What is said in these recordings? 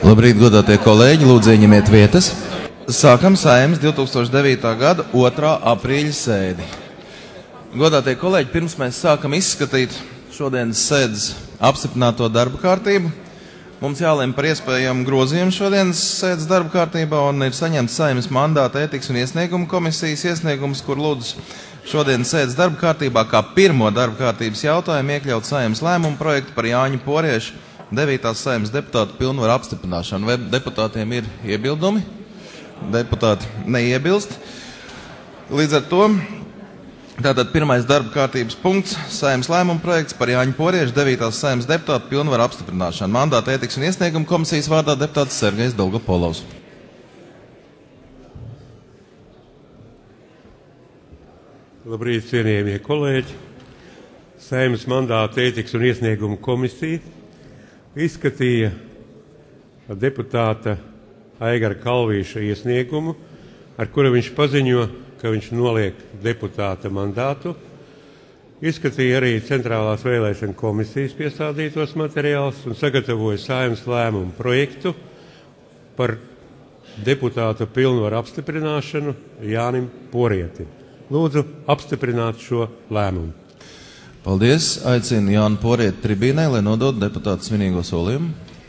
Labrīt, godātie kolēģi, lūdzu ieņemiet vietas. Sākam Saeimas 2009. gada 2. aprīļa sēdi. Godātie kolēģi, pirms mēs sākam izskatīt šodienas sēdes apstiprināto darba kārtību, mums jālem par iespējamu grozījumu šodienas sēdes darba kārtībā un ir saņemts Saeimas mandāta ētikas un iesniegumu komisijas iesniegums, kur lūdzu šodienas sēdes darba kārtībā kā pirmo darba kārtības jautājumu iekļaut Saeimas lēmumu projektu par Jāņa Porieša 9. Saeimas deputātu pilnvaru apstiprināšanu. Vai deputātiem ir iebildumi? Deputāti neiebilst. Līdz ar to tātad pirmais darba kārtības punkts - Saeimas lēmuma projekts par Jāņa Porieša 9. Saeimas deputātu pilnvaru apstiprināšanu. Mandāta ētikas un iesnieguma komisijas vārdā deputāts Sergejs Dolgopolovs. Labrīt, cienījamie kolēģi! Saeimas mandāta ētikas un iesnieguma komisija izskatīja deputāta Aigara Kalvīša iesniegumu, ar kura viņš paziņo, ka viņš noliek deputāta mandātu. Izskatīja arī Centrālās vēlēšana komisijas piestādītos materiālus un sagatavoja Saeimas lēmumu projektu par deputāta pilnvaru apstiprināšanu Jānim Porietim. Lūdzu apstiprināt šo lēmumu. Paldies. Aicinu Jānu Porieti tribīnē, lai nodotu deputātu svinīgo solījumu.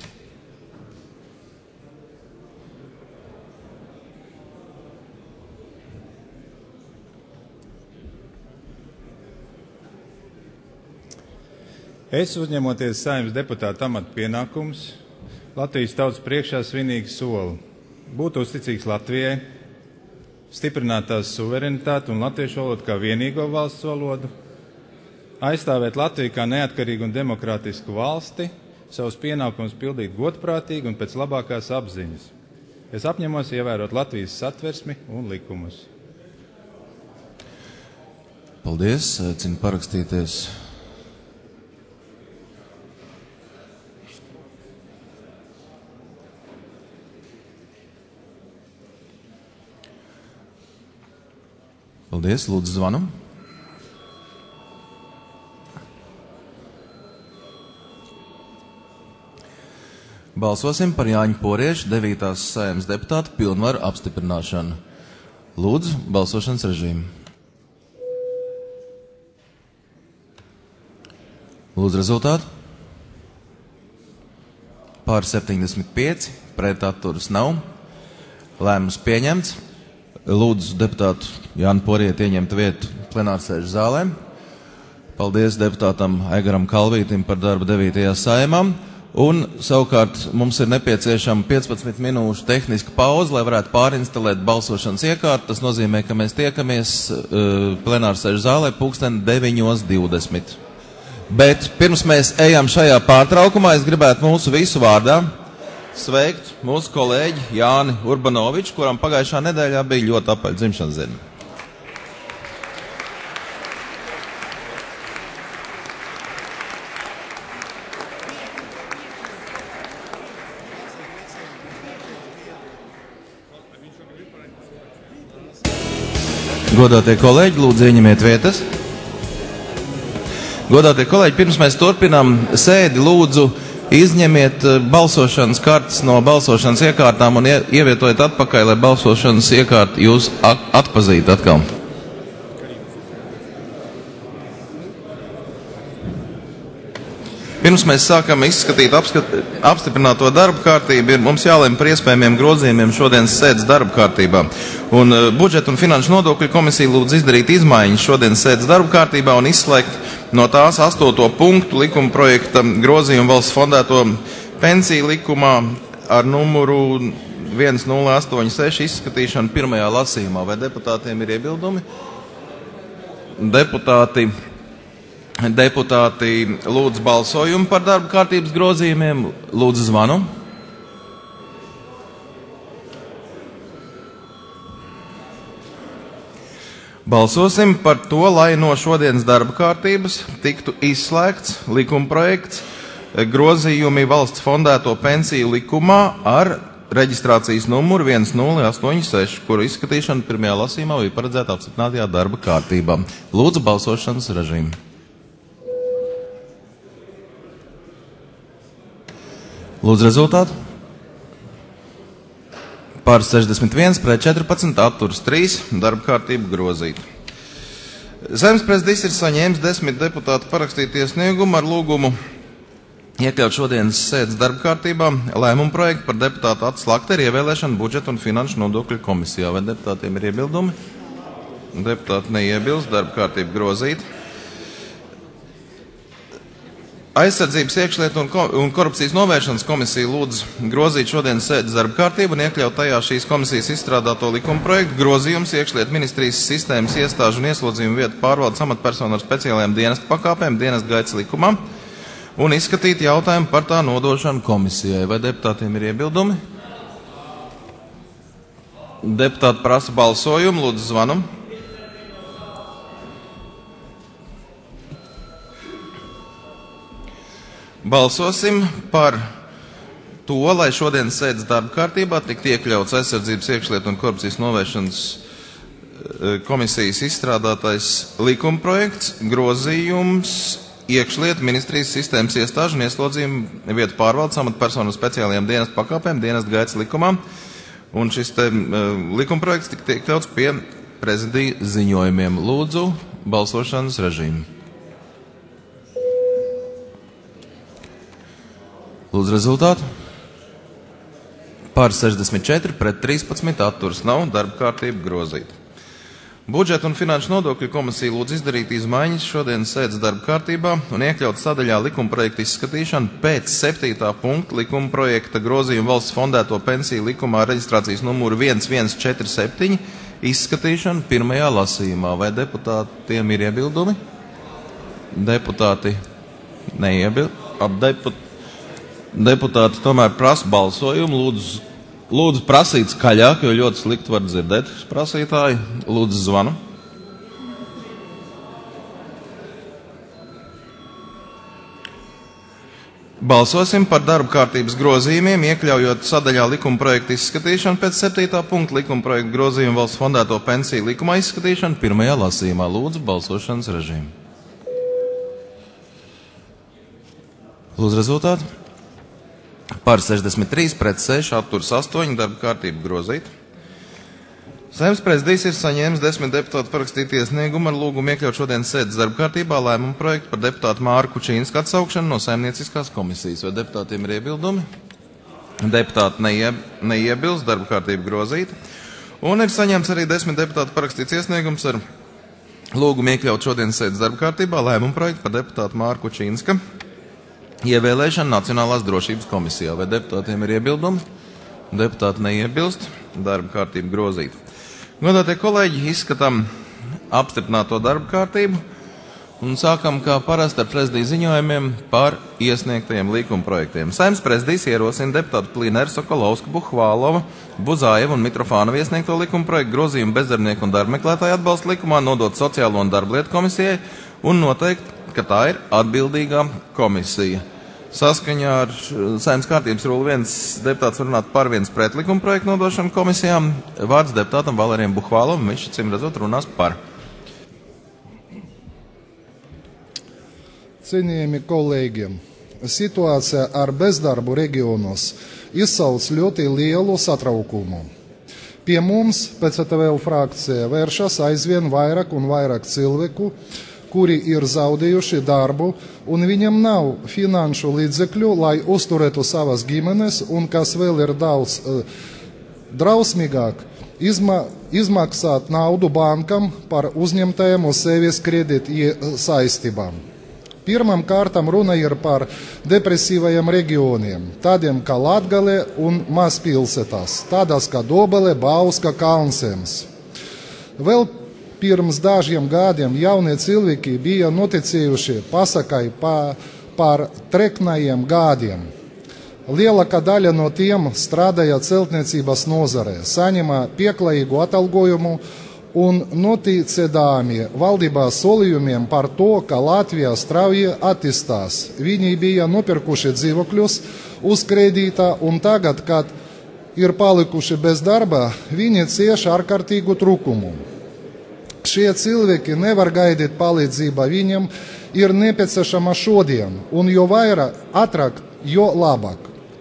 Es, uzņemoties Saeimas deputāta amata pienākumus, Latvijas tautas priekšā svinīgi solu būt uzticīgs Latvijai, stiprināt tās suverenitāti un latviešu valodu kā vienīgo valsts valodu, aizstāvēt Latviju kā neatkarīgu un demokrātisku valsti, savus pienākumus pildīt godprātīgi un pēc labākās apziņas. Es apņemos ievērot Latvijas satversmi un likumus. Paldies. Aicinu parakstīties. Paldies. Lūdzu zvanam. Balsosim par Jāņa Porieša 9. Saeimas deputāta pilnvaru apstiprināšanu. Lūdzu, balsošanas režīmu. Lūdzu rezultātu. Pār 75, pret atturas nav. Lēmums pieņemts. Lūdzu deputātu Jānu Porieti ieņemt vietu plenārsēžu zālē. Paldies deputātam Aigaram Kalvītim par darbu 9. Saeimā. Un savukārt mums ir nepieciešama 15 minūšu tehniska pauze, lai varētu pārinstalēt balsošanas iekārtu. Tas nozīmē, ka mēs tiekamies plenārsēžu zālē pulksten 9:20. Bet pirms mēs ejam šajā pārtraukumā, es gribētu mūsu visu vārdā sveikt mūsu kolēģi Jāni Urbanoviču, kuram pagājušā nedēļā bija ļoti apaļa dzimšanas diena. Godātie kolēģi, lūdzu ieņemiet vietas. Godātie kolēģi, pirms mēs turpinām sēdi, lūdzu izņemiet balsošanas kartes no balsošanas iekārtām un ievietojiet atpakaļ, lai balsošanas iekārta jūs atpazītu atkal. Pirms mēs sākam izskatīt apstiprināto darba kārtību, mums jālem par iespējamiem grozījumiem šodienas sēdes darba kārtībā. Un budžeta un finanšu nodokļu komisija lūdz izdarīt izmaiņas šodienas sēdes darba kārtībā un izslēgt no tās 8. punktu likuma projekta grozījumu valsts fondēto pensiju likumā ar numuru 1086 izskatīšanu pirmajā lasījumā. Vai deputātiem ir iebildumi? Deputāti lūdzu balsojumu par darba kārtības grozījumiem. Lūdzu zvanu. Balsosim par to, lai no šodienas darba kārtības tiktu izslēgts likumprojekts grozījumi valsts fondēto pensiju likumā ar reģistrācijas numuru 1086, kuru izskatīšana pirmajā lasījumā bija paredzēta apstiprinātajā darba kārtībā. Lūdzu balsošanas režīmu. Lūdzu rezultātu. Par 61, pret 14, atturas 3, darba kārtība grozīta. Saeimas prezidijs ir saņēmis 10 deputātu parakstītu iesniegumu ar lūgumu iekļaut šodienas sēdes darba kārtībā lēmumu projektu par deputātu Atu Slakteru ievēlēšanu budžeta un finanšu nodokļu komisijā. Vai deputātiem ir iebildumi? Deputāti neiebilst, darba kārtība grozīta. Aizsardzības iekšlietu un korupcijas novēršanas komisija lūdz grozīt šodienas sēdes darba kārtību un iekļaut tajā šīs komisijas izstrādāto likuma projektu grozījums iekšlietu ministrijas sistēmas iestāžu un ieslodzījumu vietu pārvaldes amatpersonu ar speciālajām dienesta pakāpēm dienesta gaitas likumā un izskatīt jautājumu par tā nodošanu komisijai. Vai deputātiem ir iebildumi? Deputāti prasa balsojumu, lūdzu zvanam. Balsosim par to, lai šodienas sēdes darba kārtībā tiktu iekļauts aizsardzības iekšlietu un korupcijas novēršanas komisijas izstrādātais likumprojekts, grozījums iekšlietu ministrijas sistēmas iestāžu un ieslodzījumu vietu pārvaldes amatpersonu speciālajām dienesta pakāpēm dienesta gaitas likumā. Un šis likumprojekts tika iekļauts pie prezidija ziņojumiem. Lūdzu, balsošanas režīmu. Lūdzu rezultātu. Par 64, pret 13, atturas nav, darba kārtība grozīta. Budžeta un finanšu nodokļu komisija lūdz izdarīt izmaiņas šodienas sēdes darba kārtībā un iekļaut sadaļā likumprojekta izskatīšanu pēc 7. punkta likumprojekta grozījuma valsts fondēto pensiju likumā reģistrācijas numuru 1147 izskatīšanu pirmajā lasījumā. Vai deputātiem ir iebildumi? Deputāti neiebilst. Deputāti tomēr prasa balsojumu. Lūdzu prasīt skaļāk, jo ļoti slikti var dzirdēt prasītāji. Lūdzu zvanu. Balsosim par darba kārtības grozījumiem, iekļaujot sadaļā likuma projekta izskatīšanu pēc 7. punkta likuma projekta grozījuma valsts fondēto pensiju likumā izskatīšanu pirmajā lasījumā. Lūdzu balsošanas režīmu. Lūdzu rezultātu. Par 63, pret 6, atturas 8, darba kārtība grozīta. Saeimas prezidijs ir saņēmis 10 deputātu parakstītu iesniegumu ar lūgumu iekļaut šodienas sēdes darba kārtībā lēmumu projektu par deputātu Māru Kučīnsku atsaukšanu no saimnieciskās komisijas. Vai deputātiem ir iebildumi? Deputāti neiebilst, darba kārtība grozīta. Un ir saņemts arī 10 deputātu parakstīts iesniegums ar lūgumu iekļaut šodienas sēdes darba kārtībā lēmumu projektu par deputātu Māru Kučīnska ievēlēšana Nacionālās drošības komisijā. Vai deputātiem ir iebildumi? Deputāti neiebilst, darba kārtība grozīta. Godātie kolēģi, izskatām apstiprināto darba kārtību un sākam kā parasti ar prezidija ziņojumiem par iesniegtajiem likumprojektiem. Saeimas prezidijs ierosina deputātu Plīneru, Sokolovsku, Buhvālovu, Buzājevu un Mitrofānovu iesniegto likumprojektu grozījumu bezdarbnieku un darbmeklētāju atbalsta likumā nodot Sociālo un darblietu komisijai un noteikt, ka tā ir atbildīgā komisija. Saskaņā ar Saeimas kārtības rulu 1 deputāts var runāt par 1 pret likumprojektu nodošanu komisijām. Vārds deputātam Valēriem Buhvālovam, viņš acīm redzot runās par. Cienījami kolēģi, situācija ar bezdarbu reģionos izsauc ļoti lielu satraukumu. Pie mums PCTVL frakcija vēršas aizvien vairāk un vairāk cilvēku, kuri ir zaudējuši darbu, un viņam nav finanšu līdzekļu, lai uzturētu savas ģimenes, un kas vēl ir daudz drausmīgāk, izmaksāt naudu bankam par uzņemtajiem uz sevis kredīti saistībām. Pirmām kārtām runa ir par depresīvajiem reģioniem, tādiem kā Latgale un mazpilsētās, tādas kā Dobele, Bauska, Kalnsēms. Vēl pirms dažiem gadiem jaunie cilvēki bija noticējuši pasakai par treknajiem gadiem. Lielākā daļa no tiem strādāja celtniecības nozarē, saņēma pieklājīgu atalgojumu un noticēdami valdības solījumiem par to, ka Latvija strauji attīstās. Viņi bija nopirkuši dzīvokļus uz kredīta, un tagad, kad ir palikuši bez darba, viņi cieš ārkārtīgu trūkumu. Šie cilvēki nevar gaidīt palīdzību, viņiem ir nepieciešama šodien, un jo vairāk ātrāk, jo labāk.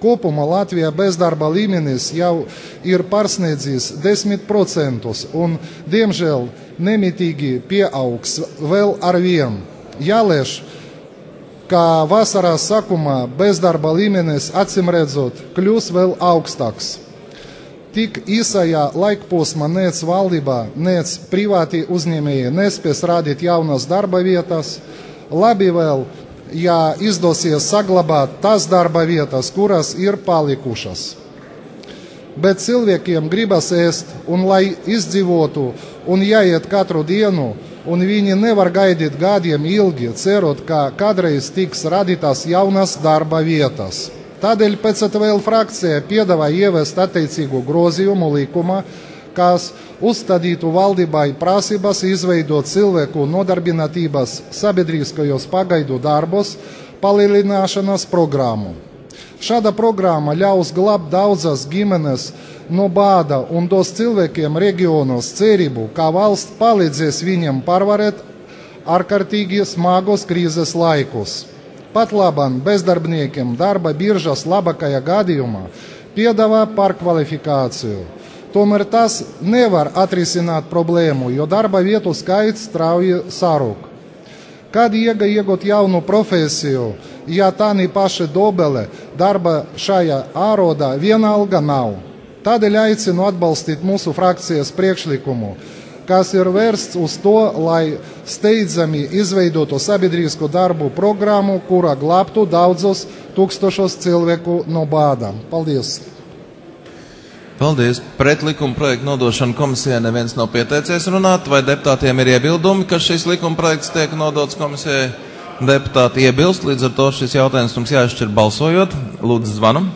Kopumā Latvijā bezdarba līmenis jau ir pārsniedzis 10%, un, diemžēl, nemitīgi pieaugs vēl ar vienu. Jālēš, ka vasaras sākumā bezdarba līmenis acīmredzot kļūs vēl augstāks. Tik īsajā laikposmā nec valdībā, nec privāti uzņēmēji nespēs radīt jaunas darba vietas. Labi vēl, ja izdosies saglabāt tās darba vietas, kuras ir palikušas. Bet cilvēkiem gribas ēst, un lai izdzīvotu, un jāiet katru dienu, un viņi nevar gaidīt gadiem ilgi, cerot, ka kādreiz tiks radītas jaunas darba vietas. Tādēļ PCTVL frakcija piedāvā ieviest attiecīgu grozījumu likumā, kas uzstādītu valdībai prasības izveidot cilvēku nodarbinātības sabiedriskajos pagaidu darbos palielināšanas programmu. Šāda programma ļaus glābt daudzas ģimenes no bāda un dos cilvēkiem reģionos cerību, ka valsts palīdzēs viņiem pārvarēt ārkārtīgi smagos krīzes laikus. Pat labam bezdarbniekiem darba biržas labākajā gadījumā piedāvā pārkvalifikāciju. Tomēr tas nevar atrisināt problēmu, jo darba vietu skaits strauji sarūk. Kad iegūt jaunu profesiju, ja tā ne paša dobele darba šajā ārodā vienalga nav. Tādēļ aicinu atbalstīt mūsu frakcijas priekšlikumu, kas ir vērsts uz to, lai steidzami izveidotu sabiedrisko darbu programmu, kura glābtu daudzus tūkstošus cilvēku no bāda. Paldies! Paldies! Pret likuma projektu nodošanu komisijai neviens nav pieteicies runāt, vai deputātiem ir iebildumi, ka šis likuma projekts tiek nodots komisijai? Deputāti iebilst, līdz ar to šis jautājums mums jāizšķir balsojot. Lūdzu, zvanam.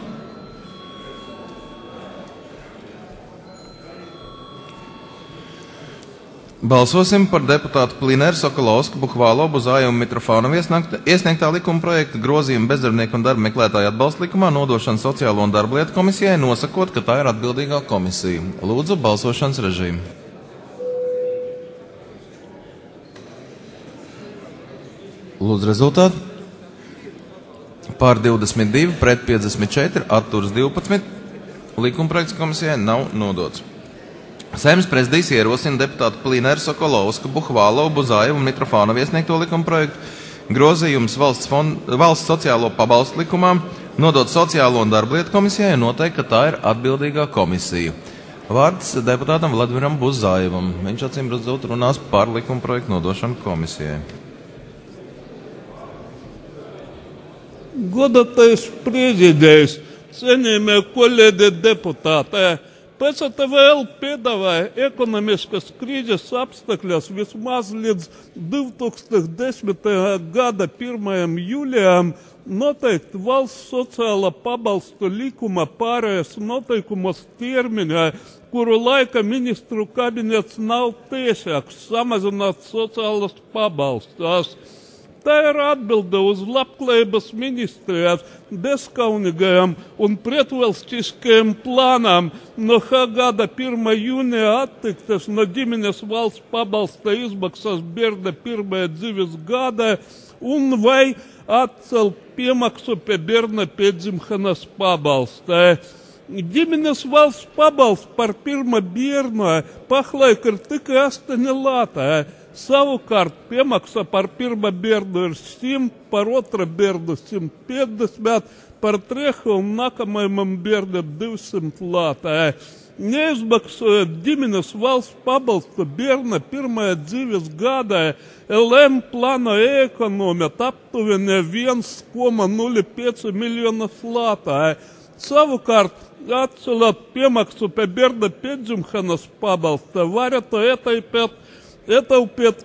Balsosim par deputātu Plineru, Sokolovsku, Buhvālovu, Zāju un Mitrofānovu iesniegtā likuma projekta grozījumu bezdarbnieku un darba meklētāju atbalsta likumā nodošanu Sociālo un darba lietu komisijai, nosakot, ka tā ir atbildīgā komisija. Lūdzu, balsošanas režīmu. Lūdzu, rezultātu. Pār 22, pret 54, atturs 12. Likuma projekts komisijai nav nodots. Saeimas prezidijs ierosina deputātu Plineru, Sokolovsku, Buhvālovu, Buzājevu un Mitrofānovu iesniegto likuma projektu grozījums valsts sociālo pabalstu likumā nodot Sociālo un darba lietu komisijai un noteikt, ka tā ir atbildīgā komisija. Vārds deputātam Vladimiram Buzājevam. Viņš acīmredzot runās par likuma projektu nodošanu komisijai. Godātais prezidents, cienījamie kolēģi deputāti, PCTVL piedāvāja ekonomiskas krīzes apstākļos vismaz līdz 2010. Gada 1. jūlijam noteikt valsts sociāla pabalstu likuma pārējais noteikumos termiņā, kuru laika ministru kabinets nav tiesāks samazināt sociālas pabalstus. Tā ir atbilde uz labklājības ministrijas bezskaunīgajam un pretvalstiskajam plānam no gada 1. jūnija atteikties no ģimenes valsts pabalsta izmaksas bērna 1. dzīves gada un vai atcelt piemaksu pie bērna piedzimšanas pabalsta. Ģimenes valsts pabalsts par 1. bērnu pašlaik ir tikai 8 lati. Savukārt piemaksa par 1. bērnu ir 100, par 2. bērnu 150, par 3. un nākamajam bērnam 200 lati. Neizmaksājot ģimenes valsts pabalstu bērna 1. dzīves gadā, LM plānoja ekonomēt aptuveni 1,05 miljonus lati. Savukārt, atcelot piemaksu pie bērna piedzimšanas pabalsta, varētu ietaupīt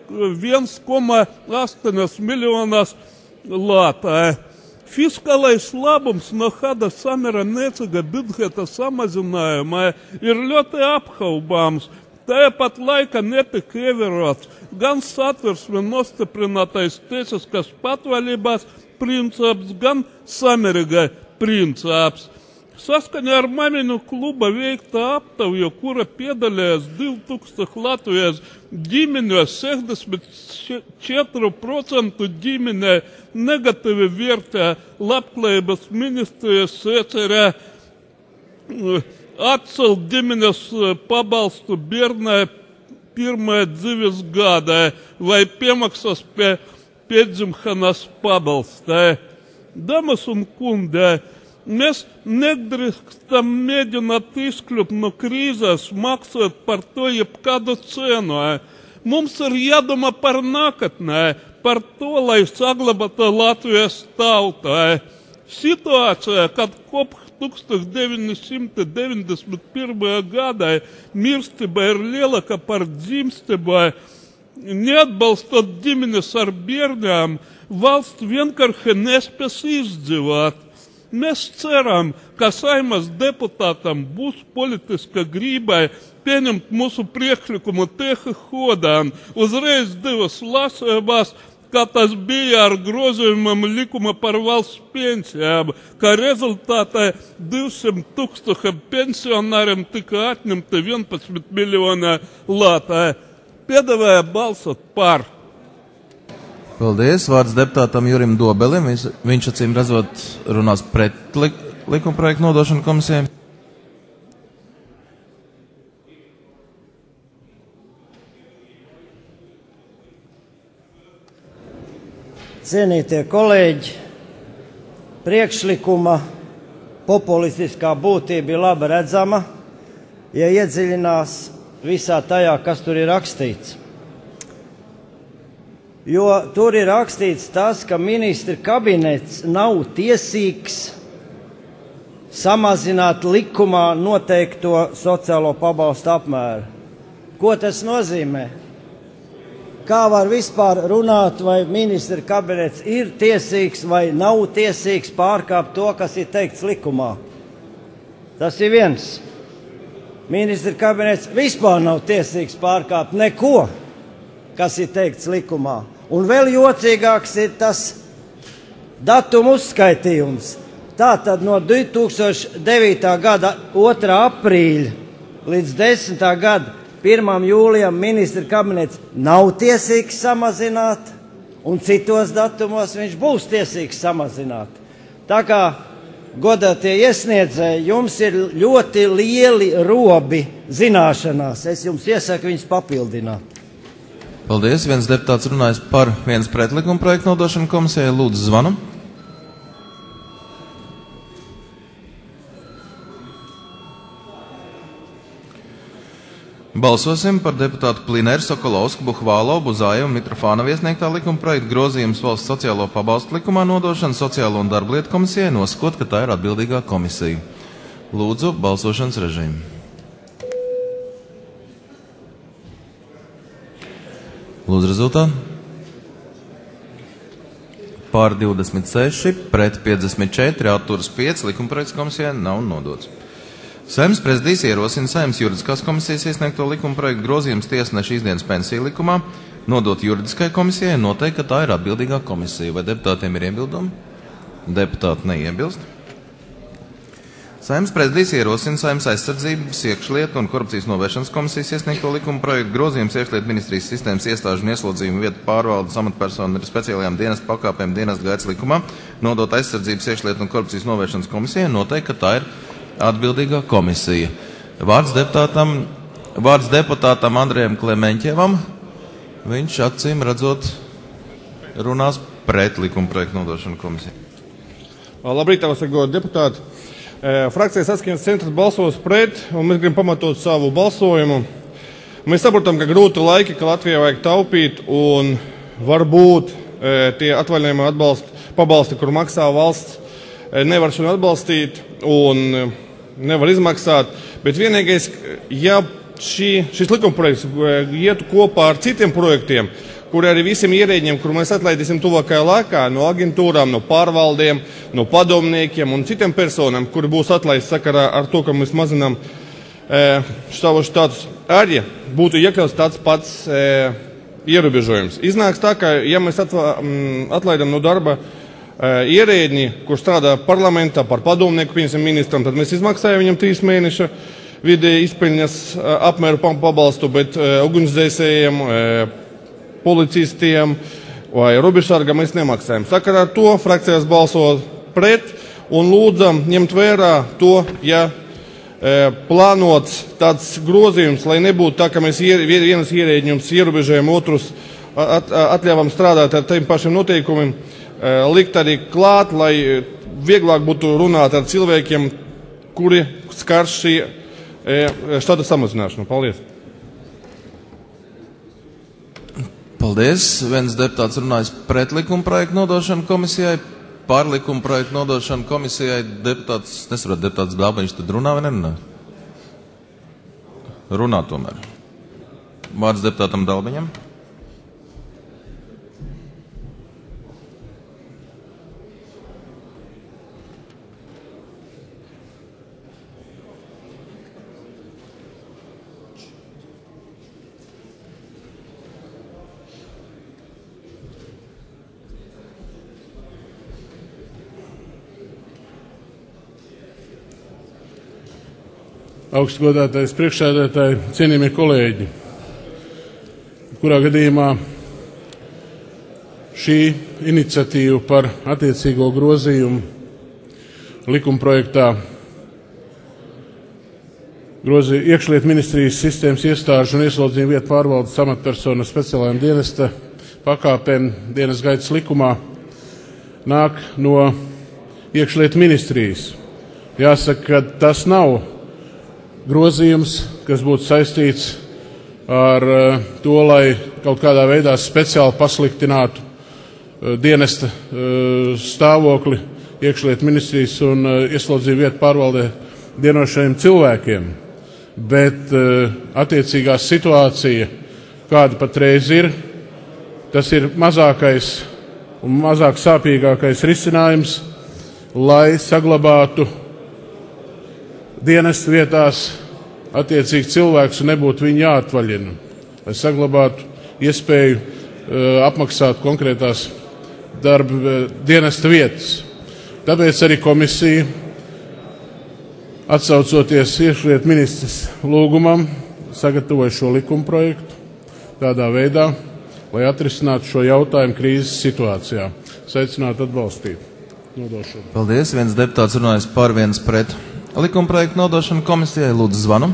1,8 miljonus lati. Fiskālais labums no kāda samērniecīga budžeta samazinājuma ir ļoti apšaubāms. Tāpat laika netika ievērots gan Satversmē nostiprinātais tiesiskas patvaļības princips, gan samērīga princips. Saskaņā ar Maminu kluba veikta aptauja, kura piedalījās 2000 Latvijas ģimeņos, 64% ģimenē negatīvi vērtē labklājības ministrijas iecerē atcelt ģimenes pabalstu bērnai pirmajā dzīves gadā vai piemaksas pie piedzimšanas pabalsta. Damas un kundi, mēs nedrīkstam mēģināt izkļūt no krīzes, maksāt par to jebkādu cenu. Mums ir jādomā par nākotnē, par to, lai saglabātu Latvijas tautu. Situācija, kad kopš 1991. gadā mirstība ir lielāka par dzimstību, neatbalstot ģimenes ar bērniem, valsts vienkārši nespēs izdzīvot. Mēs ceram, ka Saeimas deputātam būs politiska grība pieņemt mūsu priekšlikumu tieši hodām, uzreiz 2 lasībās, kā tas bija ar grozījumam likuma par valsts pensijām, kā rezultātā 200,000 pensionāriem tika atņemti 11 miljoni lati. Piedāvāja balsot par. Paldies. Vārds deputātam Jurim Dobelim. Viņš acīm redzot runās pret likumprojektu nodošanu komisijai. Cienītie kolēģi, priekšlikuma populistiskā būtība ir labi redzama, ja iedziļinās visā tajā, kas tur ir rakstīts. Jo tur ir rakstīts tas, ka ministra kabinets nav tiesīgs samazināt likumā noteikto sociālo pabalstu apmēru. Ko tas nozīmē? Kā var vispār runāt, vai ministra kabinets ir tiesīgs vai nav tiesīgs pārkāpt to, kas ir teikts likumā? Tas ir viens. Ministra kabinets vispār nav tiesīgs pārkāpt neko, kas ir teikts likumā. Un vēl jocīgāks ir tas datumu uzskaitījums. Tātad no 2009. gada 2. aprīļa līdz 10. gada 1. jūlijam ministra kabinets nav tiesīgs samazināt, un citos datumos viņš būs tiesīgs samazināt. Tā kā, godātie iesniedzēji, jums ir ļoti lieli robi zināšanās. Es jums iesaku viņus papildināt. Paldies. Viens deputāts runājis par viens pretlikuma projektu nodošanu komisijai. Lūdzu, zvanam. Balsosim par deputātu Plineru, Sokolovsku, Buhvālo, Buzāju un Mitrofānovu iesniegtā likuma projekta grozījums valsts sociālo pabalstu likumā nodošanu Sociālo un darblietu komisijai, nosakot, ka tā ir atbildīgā komisija. Lūdzu, balsošanas režīmu. Lūdzu, rezultātu. Pār 26, pret 54, atturas 5, likuma projekts komisijai nav nodots. Saeimas prezidijs ierosina Saeimas juridiskās komisijas iesniegto likuma projektu grozījums tiesneša izdienas pensiju likumā, nodot juridiskai komisijai un noteikt, ka tā ir atbildīgā komisija. Vai deputātiem ir iebildumi? Deputāti neiebilst. Saeimas prezidijs ierosina Saeimas aizsardzības, iekšlietu un korupcijas novēršanas komisijas iesniegto likuma projektu grozījums iekšlietu ministrijas sistēmas iestāžu un ieslodzījumu vietu pārvaldes amatpersonu ar speciālajām dienestu pakāpēm dienestu gaitas likumā, nodot aizsardzības, iekšlietu un korupcijas novēršanas komisijai un noteikt, ka tā ir atbildīgā komisija. Vārds deputātam Andrejam Klemeņķevam. Viņš acīm redzot runās pret likuma projektu nodošanu komisiju. Labrīt, godātie deputāti. Frakcijas Saskaņas centrs balsos pret, un mēs gribam pamatot savu balsojumu. Mēs saprotam, ka grūti laiki, ka Latvijai vajag taupīt, un varbūt tie atvaļinājuma pabalsti, kur maksā valsts, nevar šodien atbalstīt un nevar izmaksāt, bet vienīgais, ja šis likumprojekts ietu kopā ar citiem projektiem, kur arī visiem ierēģiem, kur mēs atlaidīsim tuvākajā laikā, no aģentūrām, no pārvaldiem, no padomniekiem un citiem personām, kuri būs atlaisti sakarā ar to, ka mēs mazinām savu štātus, arī būtu iekļauts tāds pats ierobežojums. Iznāks tā, ka ja mēs atlaidam no darba ierēdņi, kurš strādā parlamentā par padomnieku, piemēram, ministram, tad mēs izmaksājam viņam 3 mēneša vidēji izpeļņas apmēru pabalstu, bet ugunsdzēsējiem, policistiem vai robežsargam mēs nemaksājam. Sakarā ar to frakcijās balso pret un lūdzam ņemt vērā to, ja plānots tāds grozījums, lai nebūtu tā, ka mēs vienas ierēģņums ierobežojam, otrus atļāvam strādāt ar tiem pašiem noteikumiem, likt arī klāt, lai vieglāk būtu runāt ar cilvēkiem, kuri skar šī štata samazināšanu. Paldies! Paldies! Viens deputāts runājis pret likuma projektu nodošanu komisijai. Par likuma projektu nodošanu komisijai deputāts, nesaprot, deputāts Dalbiņš tad runā vai nerunā? Runā tomēr. Vārds deputātam Dalbiņam. Augstgodātais priekšsēdētāji, cienījamie kolēģi, kurā gadījumā šī iniciatīva par attiecīgo grozījumu likumprojektā iekšlietu ministrijas sistēmas iestāžu un ieslodzījumu vietu pārvaldes amatpersonu speciālajiem dienesta pakāpēm dienas gaitas likumā nāk no iekšlietu ministrijas. Jāsaka, ka tas nav grozījums, kas būtu saistīts ar to, lai kaut kādā veidā speciāli pasliktinātu dienesta stāvokli iekšlietu ministrijas un ieslodzījumu vietu pārvaldē dienošajiem cilvēkiem. Bet attiecīgā situācija, kāda patreiz ir, tas ir mazākais un mazāk sāpīgākais risinājums, lai saglabātu dienas vietās attiecīgi cilvēks un nebūtu viņu jāatvaļina, lai saglabātu iespēju apmaksāt konkrētās darba dienesta vietas. Tāpēc arī komisija, atsaucoties iekšlietu ministres lūgumam, sagatavoja šo likuma projektu tādā veidā, lai atrisinātu šo jautājumu krīzes situācijā. Saicinātu atbalstīt. Nodošanu. Paldies. Viens deputāts runājas par, viens pret. Likuma projektu nodošanu komisijai, lūdzu zvanu.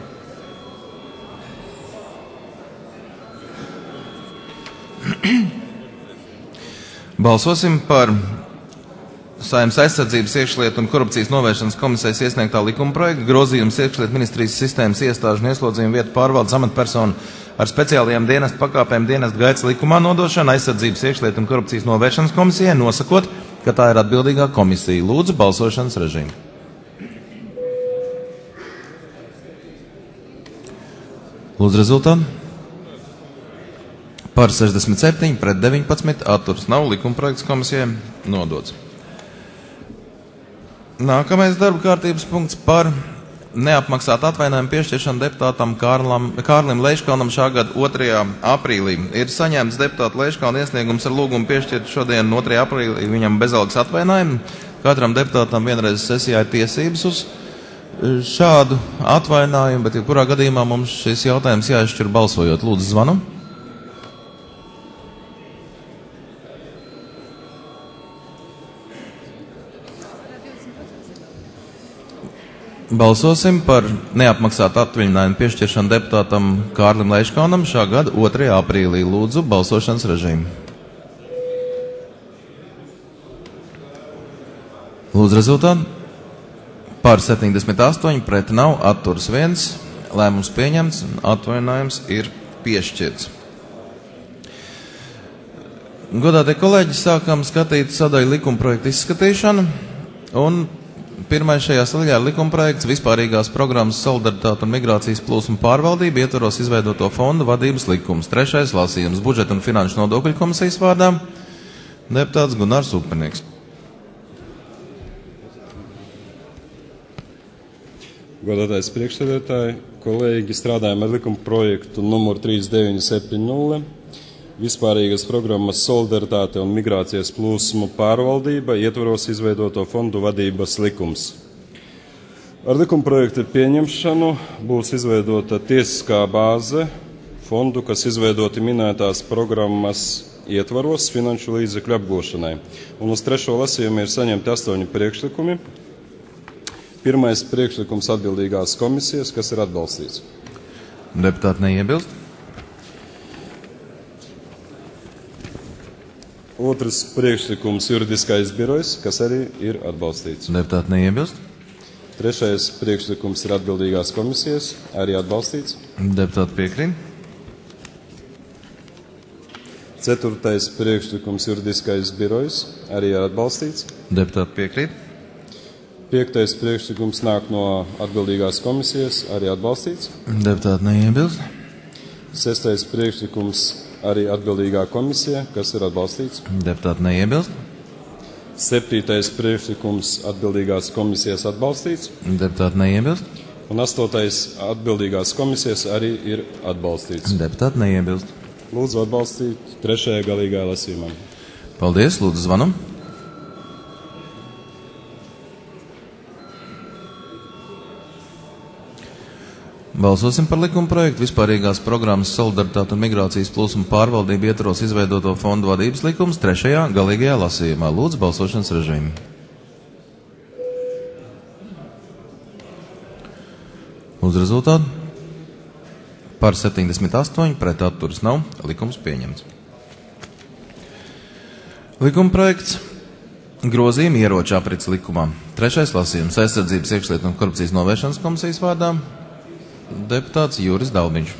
Balsosim par Saeimas aizsardzības iekšlietu un korupcijas novēršanas komisijas iesniegtā likuma projektu grozījums iekšlietu ministrijas sistēmas iestāžu un ieslodzījumu vietu pārvaldes amatpersonu ar speciālajiem dienestu pakāpēm dienestu gaitas likumā nodošanu aizsardzības iekšlietu un korupcijas novēršanas komisijai, nosakot, ka tā ir atbildīgā komisija. Lūdzu balsošanas režīmu. Lūdzu rezultātu. Par 67, pret 19, atturs nav, likumprojekts komisijai nodots. Nākamais darba kārtības punkts par neapmaksātu atvainājumu piešķiršanu deputātam Kārlim Leiškalnam šā gada 2. aprīlī. Ir saņemts deputāta Leiškalna iesniegums ar lūgumu piešķirt šodien 2. aprīlī viņam bezalgas atvainājumu. Katram deputātam vienreiz sesijā ir tiesības uz šādu atvainājumu, bet jebkurā gadījumā mums šis jautājums jāizšķir balsojot. Lūdzu zvanu. Balsosim par neapmaksātu atvaļinājumu piešķiršanu deputātam Kārlim Leiškalnam šā gada 2. aprīlī. Lūdzu balsošanas režīmu. Lūdzu rezultātu. Par 78, pret nav, atturs 1, lēmums pieņemts un atvainājums ir piešķirts. Godātie kolēģi, sākam skatīt sadaļu likumprojektu izskatīšanu, un pirmais šajā sadaļā ir likumprojekts vispārīgās programmas solidaritāte un migrācijas plūsmu pārvaldība ietvaros izveidoto fondu vadības likums. 3. lasījums budžeta un finanšu nodokļu komisijas vārdā deputāts Gunārs Upenieks. Godātais priekšsēdētāji, kolēģi, strādājam ar likuma projektu numuru 3970. vispārīgas programmas solidaritāte un migrācijas plūsmu pārvaldība ietvaros izveidoto fondu vadības likums. Ar likumprojekta pieņemšanu būs izveidota tiesiskā bāze fondu, kas izveidoti minētās programmas ietvaros finanšu līdzekļu apgūšanai. Un uz 3. lasījumu ir saņemti 8 priekšlikumi. Pirmais priekšlikums atbildīgās komisijas, kas ir atbalstīts. Deputāti neiebilst? Otrs priekšlikums juridiskais birojs, kas arī ir atbalstīts. Deputāti neiebilst? Trešais priekšlikums ir atbildīgās komisijas, arī atbalstīts. Deputāti piekrīt? Ceturtais priekšlikums juridiskais birojs, arī atbalstīts. Deputāti piekrīt? Piektais priekšlikums nāk no atbildīgās komisijas, arī atbalstīts. Deputāti neiebilst? Sestais priekšlikums arī atbildīgā komisija, kas ir atbalstīts. Deputāti neiebilst? Septītais priekšlikums atbildīgās komisijas atbalstīts. Deputāti neiebilst? Un astotais atbildīgās komisijas arī ir atbalstīts. Deputāti neiebilst? Lūdzu atbalstīt trešajā galīgā lasījumā. Paldies, lūdzu zvanam. Balsosim par likuma projektu vispārīgās programmas solidaritāte un migrācijas plūsmu pārvaldību ietvaros izveidoto fondu vadības likums trešajā galīgajā lasījumā. Lūdzu balsošanas režīmu. Uz rezultātu. Par 78, pret atturas nav. Likums pieņemts. Likuma projekts grozījumi ieroču aprits likumā. Trešais lasījums aizsardzības iekšlietu un korupcijas novēršanas komisijas vārdā. Deputāts Juris Dalbiņš.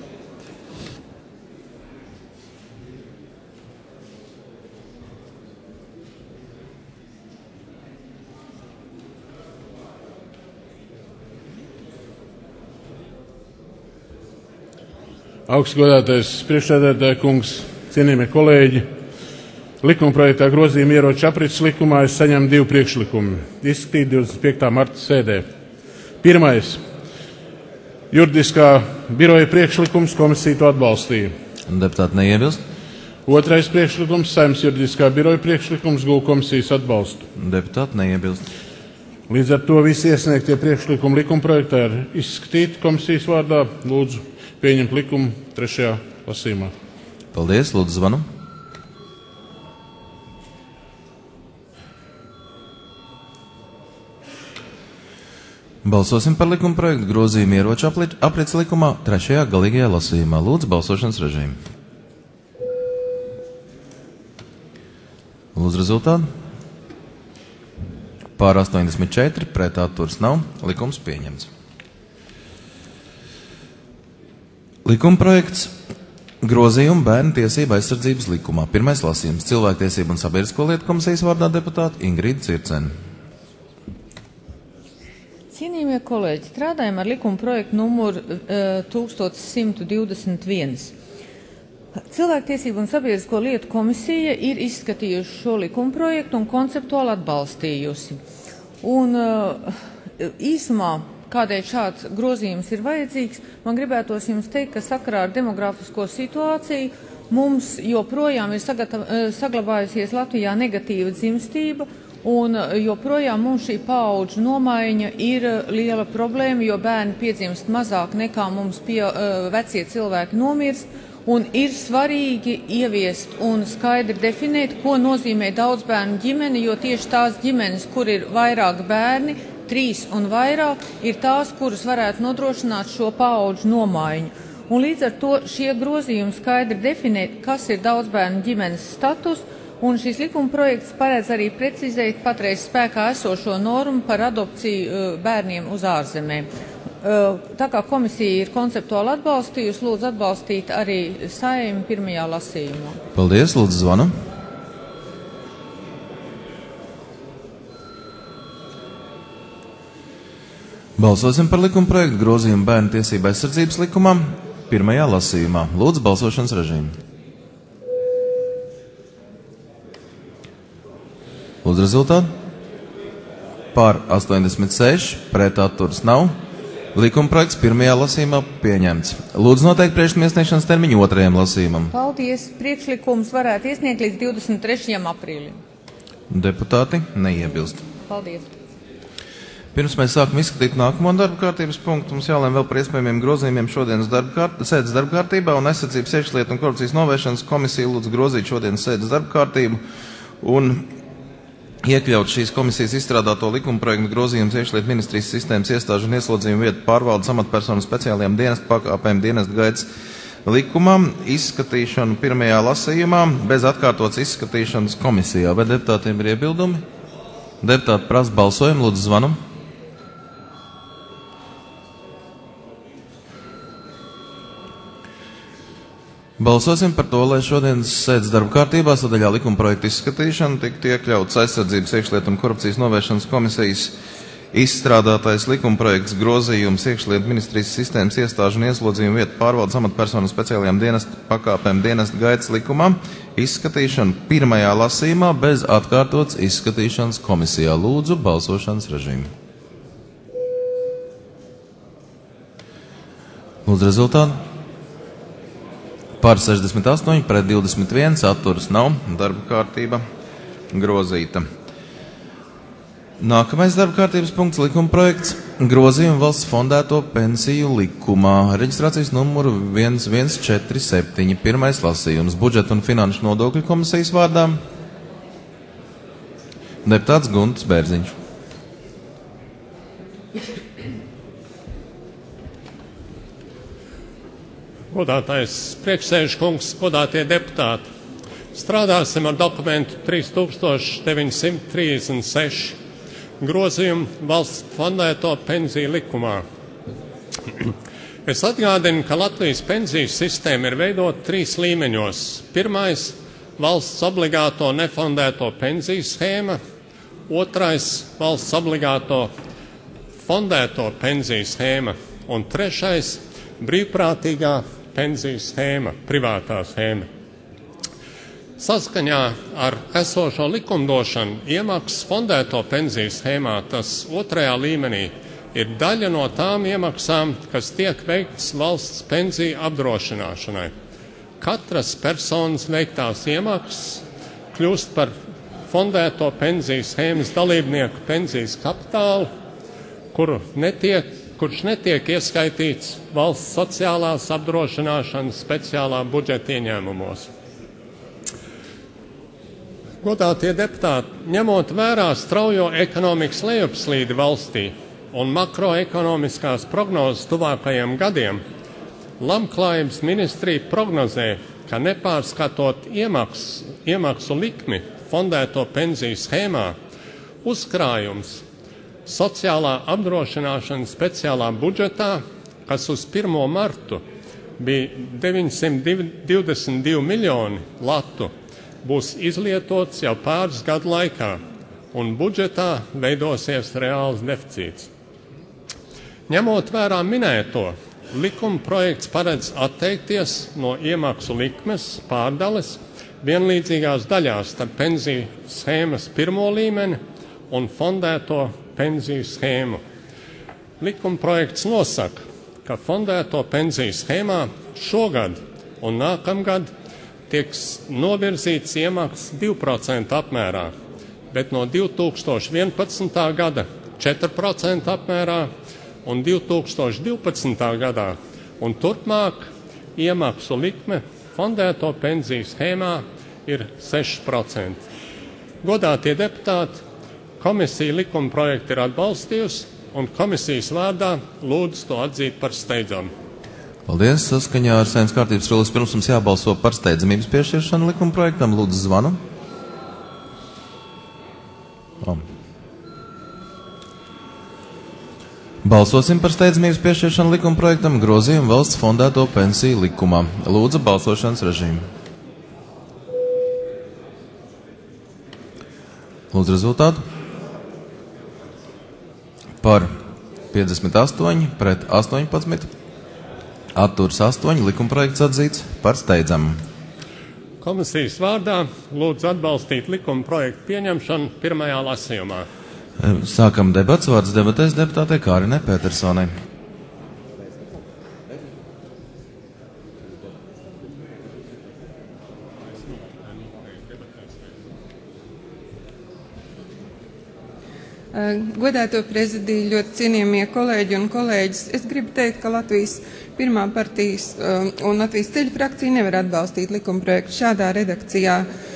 Augstgodātais priekšsēdētāja kungs, cienījamie kolēģi, likumprojektā grozījuma ieroču aprits likumā es saņemu 2 priekšlikumu. Izskatīt 25. marta sēdē. Pirmais. Juridiskā biroja priekšlikums, komisija to atbalstīja. Deputāti neiebilst? Otrais priekšlikums, Saeimas juridiskā biroja priekšlikums, guva komisijas atbalstu. Deputāti neiebilst. Līdz ar to visi iesniegtie priekšlikumi likumprojektā ir izskatīti komisijas vārdā. Lūdzu pieņemt likumu trešajā lasījumā. Paldies, lūdzu zvanam. Balsosim par likuma projektu grozījumu ieroču aprits likumā trešajā galīgajā lasījumā. Lūdzu balsošanas režīmu. Lūdzu rezultātu. Pār 84, pret atturas nav. Likums pieņemts. Likuma projekts grozījumu bērnu tiesību aizsardzības likumā. Pirmais lasījums cilvēktiesību un sabiedrisko lietu komisijas vārdā deputāta Ingrīda Circene. Cienījamie kolēģi, strādājam ar likuma projektu numuru 1121. Cilvēktiesību un sabiedrisko lietu komisija ir izskatījusi šo likuma projektu un konceptuāli atbalstījusi. Un īsumā, kādēļ šāds grozījums ir vajadzīgs, man gribētos jums teikt, ka sakarā ar demografisko situāciju mums joprojām ir saglabājusies Latvijā negatīva dzimstība, un joprojām mums šī paudžu nomaiņa ir liela problēma, jo bērni piedzimst mazāk nekā mums vecie cilvēki nomirst, un ir svarīgi ieviest un skaidri definēt, ko nozīmē daudzbērnu ģimene, jo tieši tās ģimenes, kur ir vairāk bērni, 3 un vairāk, ir tās, kuras varētu nodrošināt šo paudžu nomaiņu. Un līdz ar to šie grozījumi skaidri definē, kas ir daudzbērnu ģimenes status, un šis likuma projekts paredz arī precizēt patreiz spēkā esošo normu par adopciju bērniem uz ārzemēm. Tā kā komisija ir konceptuāli atbalstījusi, lūdzu atbalstīt arī Saeimu pirmajā lasījumā. Paldies, lūdzu zvanu. Balsosim par likuma projektu grozījumu bērnu tiesību aizsardzības likumā pirmajā lasījumā. Lūdzu balsošanas režīmu. Lūdzu rezultātu. Par 86, pret atturas nav. Likumprojekts pirmajā lasījumā pieņemts. Lūdzu noteikt priekšlikuma iesniegšanas termiņu otrajam lasījumam. Paldies. Priekšlikums varētu iesniegt līdz 23. aprīlim. Deputāti neiebilst. Paldies. Pirms mēs sākam izskatīt nākamo darba kārtības punktu, mums jālēm vēl par iespējamiem grozījumiem šodienas sēdes darba kārtībā, un Aizsardzības, iekšlietu un korupcijas novēršanas komisija lūdz grozīt šodienas sēdes darba kārtību un iekļaut šīs komisijas izstrādāto likumprojektu grozījumus iekšlietu ministrijas sistēmas iestāžu un ieslodzījumu vietu pārvaldes amatpersonu speciālajām dienestu pakāpēm dienestu gaitas likumam izskatīšanu pirmajā lasījumā bez atkārtotas izskatīšanas komisijā. Vai deputātiem ir iebildumi? Deputāti prasa balsojumu, lūdzu zvanam. Balsosim par to, lai šodienas sēdes darba kārtībā sadaļā likumprojektu izskatīšana tiktu iekļauts Aizsardzības, iekšlietu un korupcijas novēršanas komisijas izstrādātais likumprojekts grozījums iekšlietu ministrijas sistēmas iestāžu un ieslodzījumu vietu pārvaldes amatpersonu speciālajām dienestu pakāpēm dienestu gaitas likumā izskatīšanu pirmajā lasījumā bez atkārtotas izskatīšanas komisijā. Lūdzu balsošanas režīmu. Lūdzu rezultātu. Par 68, pret 21, atturas nav, darba kārtība grozīta. Nākamais darba kārtības punkts likumprojekts grozījumu valsts fondēto pensiju likumā. Reģistrācijas numuru 1147, pirmais lasījums, budžeta un finanšu nodokļu komisijas vārdā. Deputāts Gunts Bērziņš. Godātais priekšsēžkungs, godātie deputāti, strādāsim ar dokumentu 3936 grozījumu valsts fondēto pensiju likumā. Es atgādinu, ka Latvijas pensiju sistēma ir veidota 3 līmeņos. Pirmais – valsts obligāto nefondēto pensiju schēma, otrais – valsts obligāto fondēto pensiju schēma un trešais – brīvprātīgā pensiju schēma, privātā schēma. Saskaņā ar esošo likumdošanu iemaksas fondēto pensiju schēmā, tas otrajā līmenī, ir daļa no tām iemaksām, kas tiek veikts valsts pensiju apdrošināšanai. Katras personas veiktās iemaksas kļūst par fondēto pensiju schēmas dalībnieku pensijas kapitālu, kurš netiek ieskaitīts valsts sociālās apdrošināšanas speciālā budžeta ieņēmumos. Godātie deputāti, ņemot vērā straujo ekonomikas lejupslīdi valstī un makroekonomiskās prognozes tuvākajiem gadiem, Labklājības ministrija prognozē, ka nepārskatot iemaksu likmi fondēto pensiju schēmā, uzkrājums sociālā apdrošināšana speciālā budžetā, kas uz 1. martu bija 922 miljoni latu, būs izlietots jau pāris gadu laikā, un budžetā veidosies reāls deficīts. Ņemot vērā minēto, likuma projekts paredz atteikties no iemaksu likmes pārdales vienlīdzīgās daļās starp pensiju schēmas pirmo līmeni un fondēto pensiju schēmu. Likuma projekts nosaka, ka fondēto pensiju schēmā šogad un nākamgad tieks novirzīts iemaksas 2% apmērā, bet no 2011. gada 4% apmērā un 2012. gadā un turpmāk iemaksu likme fondēto pensiju schēmā ir 6%. Godātie deputāti, komisija likuma projektu ir atbalstījusi, un komisijas vārdā lūdzu to atzīt par steidzamu. Paldies. Saskaņā ar Saeimas kārtības rulis pirms mums jābalso par steidzamības piešķiršanu likuma projektam. Lūdzu zvanu. Balsosim par steidzamības piešķiršanu likuma projektam grozījumu valsts fondēto pensiju likumā. Lūdzu balsošanas režīmu. Lūdzu rezultātu. Par 58, pret 18, atturs 8, likumprojekts atzīts par steidzamu. Komisijas vārdā lūdzu atbalstīt likuma projektu pieņemšanu pirmajā lasījumā. Sākam debats, vārds debatēs deputātei Kārinai Petersonai. Godāto prezidiju, ļoti cienījamie kolēģi un kolēģis, es gribu teikt, ka Latvijas pirmā partijas un Latvijas ceļu frakcija nevar atbalstīt likumprojektu šādā redakcijā.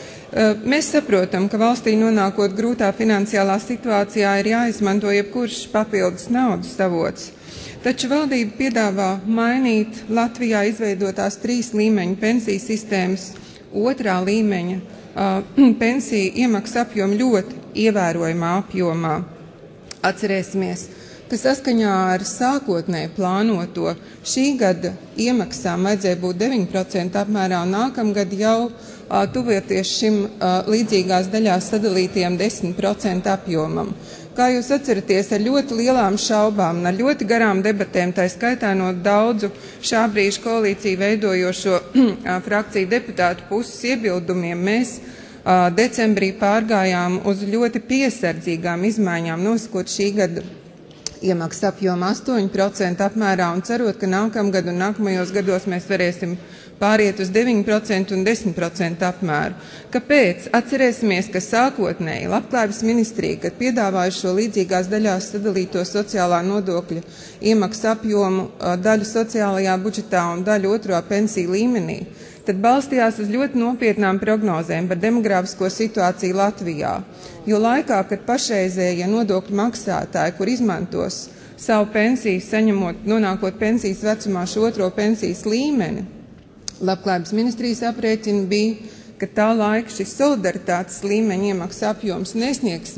Mēs saprotam, ka valstī nonākot grūtā finansiālā situācijā ir jāizmanto jebkurš papildus naudas avots. Taču valdība piedāvā mainīt Latvijā izveidotās 3 līmeņu pensiju sistēmas 2. līmeņa pensiju iemaksu apjomu ļoti ievērojamā apjomā. Atcerēsimies, ka saskaņā ar sākotnēji plānoto šī gada iemaksām vajadzēja būt 9% apmērā un nākamgad jau tuvoties šim līdzīgās daļās sadalītiem 10% apjomam. Kā jūs atceraties, ar ļoti lielām šaubām un ar ļoti garām debatēm, tā skaitā no daudzu šā brīža koalīciju veidojošo frakciju deputātu puses iebildumiem, mēs decembrī pārgājām uz ļoti piesardzīgām izmaiņām, nosakot šī gada iemaksu apjomu 8% apmērā un cerot, ka nākamgad un nākamajos gados mēs varēsim pāriet uz 9% un 10% apmēru. Kāpēc? Atcerēsimies, ka sākotnēji Labklājības ministrija, kad piedāvāja šo līdzīgās daļās sadalīto sociālā nodokļa iemaksu apjomu daļu sociālajā budžetā un daļu 2. pensiju līmenī, tad balstījās uz ļoti nopietnām prognozēm par demogrāfisko situāciju Latvijā. Jo laikā, kad pašreizējie nodokļu maksātāji, kur izmantos savu pensiju, saņemot, nonākot pensijas vecumā šo 2. pensijas līmeni, Labklājības ministrijas aprēķina bija, ka tā laika šis solidaritātes līmeņa iemaksu apjoms nesasniegs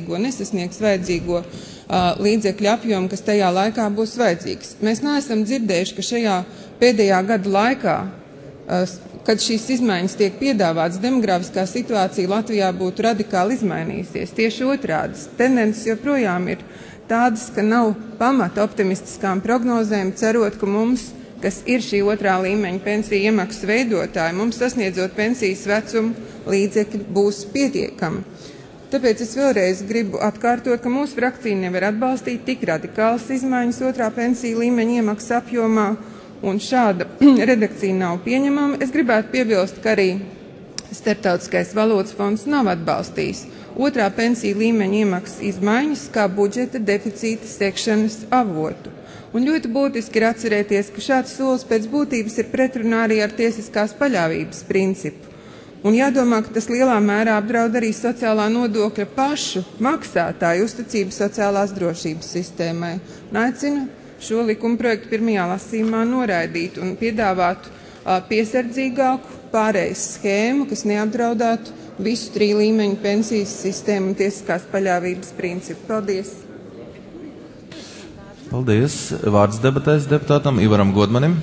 vajadzīgo līdzekļu apjomu, kas tajā laikā būs vajadzīgs. Mēs neesam dzirdējuši, ka šajā pēdējā gada laikā, kad šīs izmaiņas tiek piedāvātas, demografiskā situācija Latvijā būtu radikāli izmainījusies. Tieši otrādi, tendences joprojām ir tādas, ka nav pamata optimistiskām prognozēm, cerot, ka mums, kas ir šī 2. līmeņa pensiju iemaksu veidotāji, mums sasniedzot pensijas vecumu līdzekļi būs pietiekami. Tāpēc es vēlreiz gribu atkārtot, ka mūsu frakcija nevar atbalstīt tik radikālas izmaiņas 2. pensiju līmeņa iemaksu apjomā, un šāda redakcija nav pieņemama. Es gribētu piebilst, ka arī Starptautiskais valūtas fonds nav atbalstījis 2. pensiju līmeņa iemaksu izmaiņas kā budžeta deficīta sekšanas avotu. Un ļoti būtiski ir atcerēties, ka šāds solis pēc būtības ir pretrunā arī ar tiesiskās paļāvības principu. Un jādomā, ka tas lielā mērā apdraud arī sociālā nodokļa pašu maksātāju uzticību sociālās drošības sistēmai. Un aicinu šo likumprojektu pirmajā lasījumā noraidīt un piedāvāt piesardzīgāku pārejas schēmu, kas neapdraudētu visu 3 līmeņu pensijas sistēmu un tiesiskās paļāvības principu. Paldies! Paldies. Vārds debatēs deputātam Ivaram Godmanim.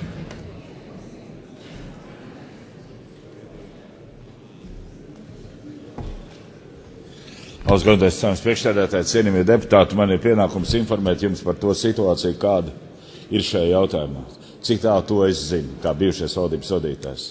Godātais Saeimas priekšsēdētāji, cienījamie deputāti, man ir pienākums informēt jums par to situāciju, kāda ir šajā jautājumā. Cik tālu to es zinu, kā bijušais valdības vadītājs.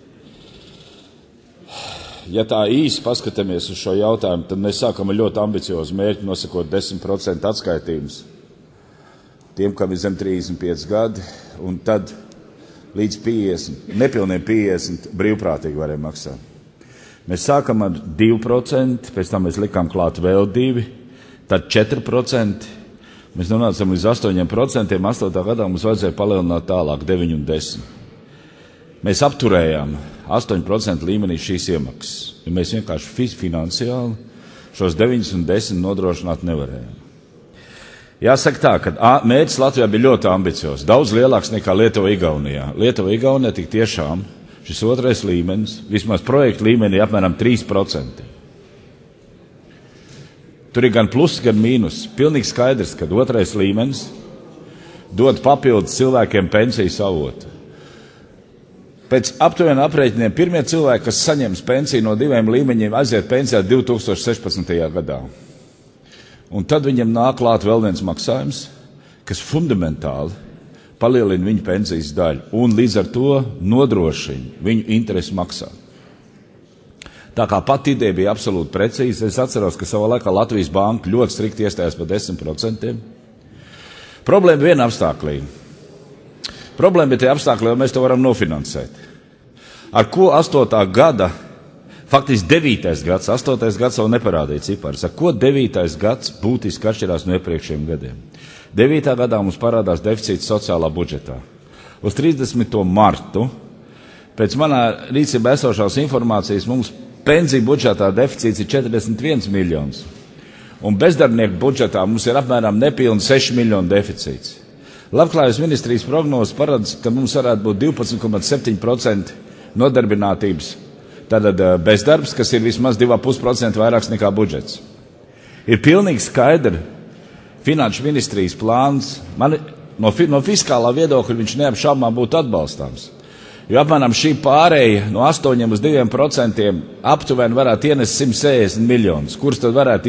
Ja tā īsi paskatāmies uz šo jautājumu, tad mēs sākam ar ļoti ambiciozu mērķi, nosakot 10% atskaitījumus tiem, kam ir zem 35 gadi, un tad līdz 50, nepilniem 50 brīvprātīgi varēja maksāt. Mēs sākam ar 2%, pēc tam mēs likām klāt vēl 2%, tad 4%, mēs nonācam līdz 8%, 8. gadā mums vajadzēja palielināt tālāk 9 un 10. Mēs apturējām 8% līmenī šīs iemaksas, jo mēs vienkārši finansiāli šos 9 un 10 nodrošināt nevarējām. Jāsaka tā, ka mērķis Latvijā bija ļoti ambiciozs, daudz lielāks nekā Lietuva-Igaunijā. Lietuva-Igaunijā tik tiešām šis 2. līmenis, vismaz projekta līmenī, apmēram 3%. Tur ir gan plus, gan mīnus. Pilnīgi skaidrs, ka 2. līmenis dod papildus cilvēkiem pensijas avotu. Pēc aptuveni aprēķiniem pirmie cilvēki, kas saņems pensiju no 2 līmeņiem, aiziet pensijā 2016. gadā. Un tad viņam nāk klāt vēl viens maksājums, kas fundamentāli palielina viņu pensijas daļu un līdz ar to nodrošina viņu interesi maksāt. Tā kā pati ideja bija absolūti precīza, es atceros, ka savā laikā Latvijas banka ļoti strikti iestājās par 10%. Problēma viena apstāklī. Problēma ir tie apstākļi, lai mēs to varam nofinansēt. Ar ko 8. gada Faktiski 9. gads, 8. gads vēl neparādīja ciparus. Ar ko 9. gads būtiski atšķirās no iepriekšējiem gadiem? 9. gadā mums parādās deficīts sociālā budžetā. Uz 30. martu, pēc manā rīcībā esošās informācijas, mums pensiju budžetā deficīts ir 41 miljonus. Un bezdarbnieku budžetā mums ir apmēram nepilni 6 miljonu deficīts. Labklājības ministrijas prognozes paredz, ka mums varētu būt 12,7% nodarbinātības. Tātad bezdarbs, kas ir vismaz 2,5% vairāks nekā budžets. Ir pilnīgi skaidri finanšu ministrijas plāns. No fiskālā viedokļa viņš neapšaubām būtu atbalstāms. Jo apmēram šī pārēja no 8 uz 2% aptuveni varētu ienest 160 miljonus, kurus tad varētu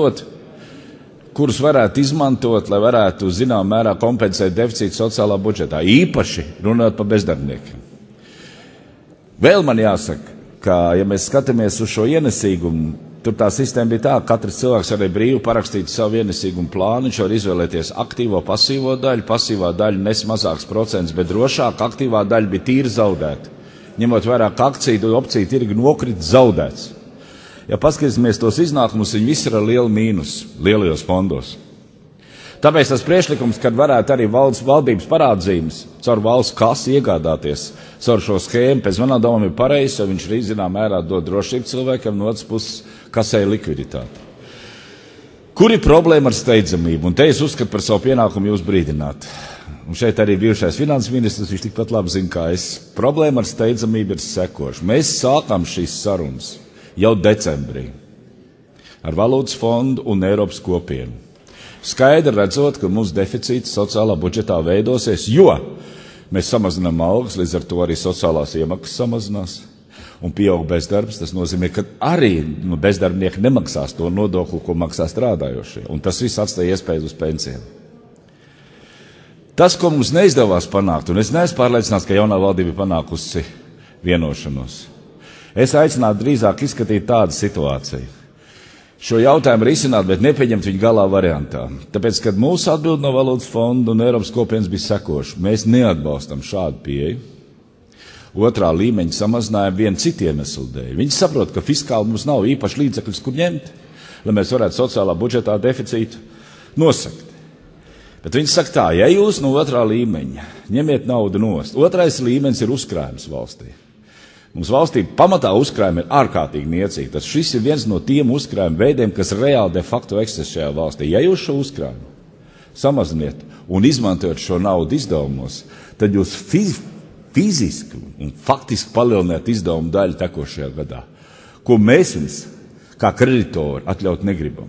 izmantot, lai varētu zinām mērā kompensēt deficītu sociālā budžetā, īpaši runāt par bezdarbniekiem. Vēl man jāsaka, ka, ja mēs skatāmies uz šo ienesīgumu, tur tā sistēma bija tā, ka katrs cilvēks varēja brīvi parakstīt savu ienesīgumu plānu, viņš var izvēlēties aktīvo, pasīvo daļu, pasīvā daļa nes mazāks procents, bet drošāk aktīvā daļa bija tīri zaudēta. Ņemot vairāk akciju, opciju tirgi nokrit zaudēts. Ja paskatīsimies tos iznākumus, viņi visi ir ar lielu mīnus lielajos fondos. Tāpēc tas priekšlikums, kad varētu arī valdības parādzīmes caur valsts kasi iegādāties caur šo schēmu, pēc manā domām ir pareizs, jo viņš arī zinām mērā dod drošību cilvēkam, no otras puses kasēja likviditāti. Kur ir problēma ar steidzamību? Un te es uzskatu par savu pienākumu jūs brīdināt. Un šeit arī bijušais finanses ministrs, viņš tikpat labi zina, kā es. Problēma ar steidzamību ir sekoša. Mēs sākām šīs sarunas jau decembrī ar Valūtas fondu un Eiropas kopienu. Skaidri redzot, ka mums deficīts sociālā budžetā veidosies, jo mēs samazinām algas, līdz ar to arī sociālās iemaksas samazinās un pieaug bezdarbs. Tas nozīmē, ka arī bezdarbnieki nemaksās to nodokli, ko maksā strādājošie. Un tas viss atstāja iespējas uz pensijām. Tas, ko mums neizdevās panākt, un es neesmu pārliecināts, ka jaunā valdība ir panākusi vienošanos. Es aicinātu drīzāk izskatīt tādu situāciju. Šo jautājumu risināt, bet nepieņemt viņu galā variantā. Tāpēc, kad mūsu atbild no Valūtas fonda un Eiropas kopienas bija sekoša, mēs neatbalstam šādu pieeju. Otrā līmeņa samazinājumu vienu citu iemeslu dēļ. Viņi saprot, ka fiskāli mums nav īpaši līdzekļus, kur ņemt, lai mēs varētu sociālā budžetā deficītu nosakt. Bet viņi saka tā, ja jūs no otrā līmeņa ņemiet naudu nost, otrais līmenis ir uzkrājums valstī. Mums valstī pamatā uzkrājumi ir ārkārtīgi niecīgi. Tas šis ir viens no tiem uzkrājuma veidiem, kas reāli de facto eksistē šajā valstī. Ja jūs šo uzkrājumu samaziniet un izmantojat šo naudu izdevumos, tad jūs fiziski un faktiski palielināt izdevumu daļu tekošajā gadā, ko mēs jums kā kreditori atļaut negribam.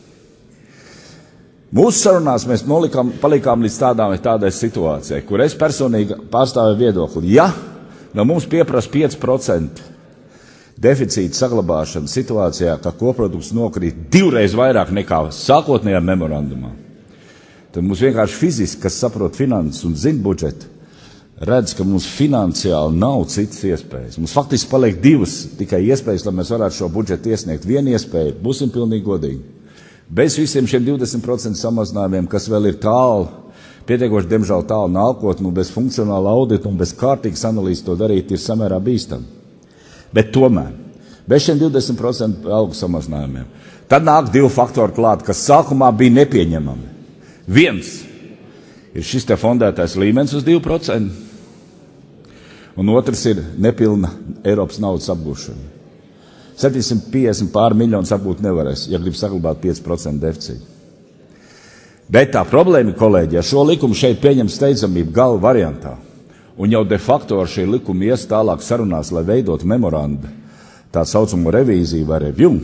Mūsu sarunās mēs palikām līdz tādai situācijai, kur es personīgi pārstāvēju viedokli. Ja no mums pieprasa 5% deficīta saglabāšana situācijā, ka koprodukts nokrīt 2 reizes vairāk nekā sākotnējā memorandumā, tad mums vienkārši fiziski, kas saprot finanses un zina budžetu, redz, ka mums finansiāli nav citas iespējas. Mums faktiski paliek 2 tikai iespējas, lai mēs varētu šo budžetu iesniegt. Viena iespēja, būsim pilnīgi godīgi, bez visiem šiem 20% samazinājumiem, kas vēl ir tālu, pietiekoši, diemžēl, tālu nākotnē, bez funkcionāla audita un bez kārtīgas analīzes to darīt ir samērā bīstami. Bet tomēr, bez šiem 20% algu samazinājumiem, tad nāk 2 faktori klāt, kas sākumā bija nepieņemami. Viens ir šis te fondētais līmenis uz 2%, un otrs ir nepilna Eiropas naudas apgūšana. 750 pār miljonus apgūt nevarēs, ja grib saglabāt 5% deficītu. Bet tā problēma, kolēģi, ja šo likumu šeit pieņem steidzamību gala variantā, un jau de facto ar šī likuma ies tālāk sarunās, lai veidotu memorandu, tā saucamo revīziju vai review,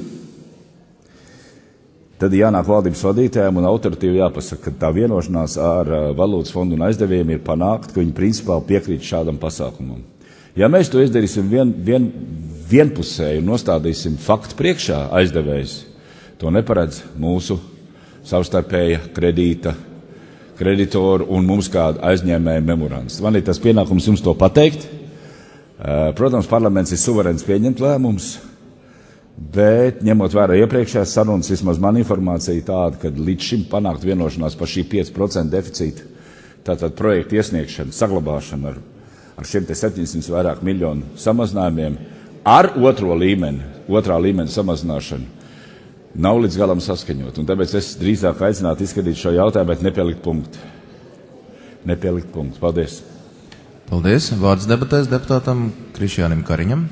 tad jānāk valdības vadītājiem un autoritīvi jāpasaka, ka tā vienošanās ar Valūtas fondu un aizdevējiem ir panākt, ka viņi principā piekrīt šādam pasākumam. Ja mēs to izdarīsim vienpusēji un nostādīsim faktu priekšā aizdevējs, to neparedz mūsu savstarpēja kreditoru un mums kāda aizņēmēja memorands. Man ir tas pienākums jums to pateikt. Protams, parlaments ir suverēns pieņemt lēmums, bet ņemot vērā iepriekšējās sarunas, vismaz man informācija tāda, ka līdz šim panākt vienošanās par šī 5% deficīta, tātad projektu iesniegšanu, saglabāšanu ar šiem te 700 vairāk miljonu samazinājumiem, ar otro līmeni otrā līmeņa samazināšana nav līdz galam saskaņot. Un tāpēc es drīzāk aicinātu izskatīt šo jautājumu, bet nepielikt punktu. Paldies. Paldies. Vārds debatēs deputātam Krišjānim Kariņam.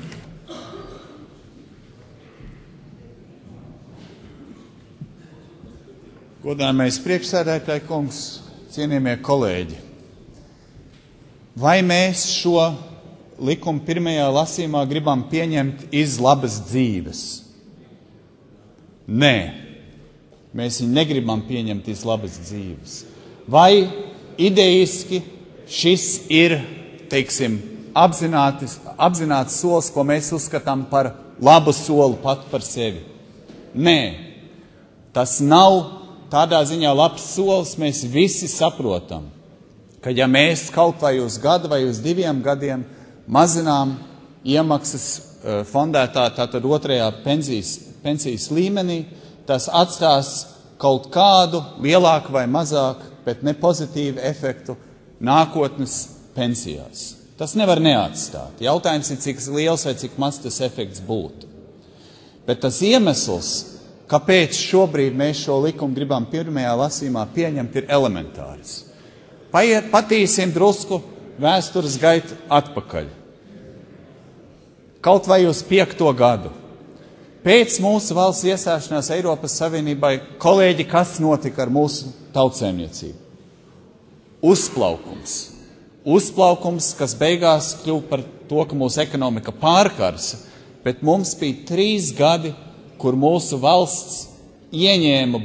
Godājamais priekšsēdētāji kungs, cienījamie kolēģi. Vai mēs šo likumu pirmajā lasījumā gribam pieņemt iz labas dzīves? Nē, mēs viņu negribam pieņemt iz labas dzīves. Vai ideiski šis ir, teiksim, apzināts solis, ko mēs uzskatām par labu soli pat par sevi? Nē, tas nav tādā ziņā labs solis, mēs visi saprotam, ka ja mēs kaut vai uz gadu vai uz 2 gadiem mazinām iemaksas fondētā, tātad otrajā pensijas līmenī, tas atstās kaut kādu lielāku vai mazāku, bet ne pozitīvu efektu nākotnes pensijās. Tas nevar neatstāt. Jautājums ir, cik liels vai cik maz tas efekts būtu. Bet tas iemesls, kāpēc šobrīd mēs šo likumu gribam pirmajā lasījumā pieņemt, ir elementārs. Patīsim drusku vēstures gaitu atpakaļ. Kaut vai uz 5. gadu. Pēc mūsu valsts iestāšanās Eiropas Savienībai, kolēģi, kas notika ar mūsu tautsēmniecību? Uzplaukums. Uzplaukums, kas beigās kļuva par to, ka mūsu ekonomika pārkarsa, bet mums bija 3 gadi, kur mūsu valsts ieņēma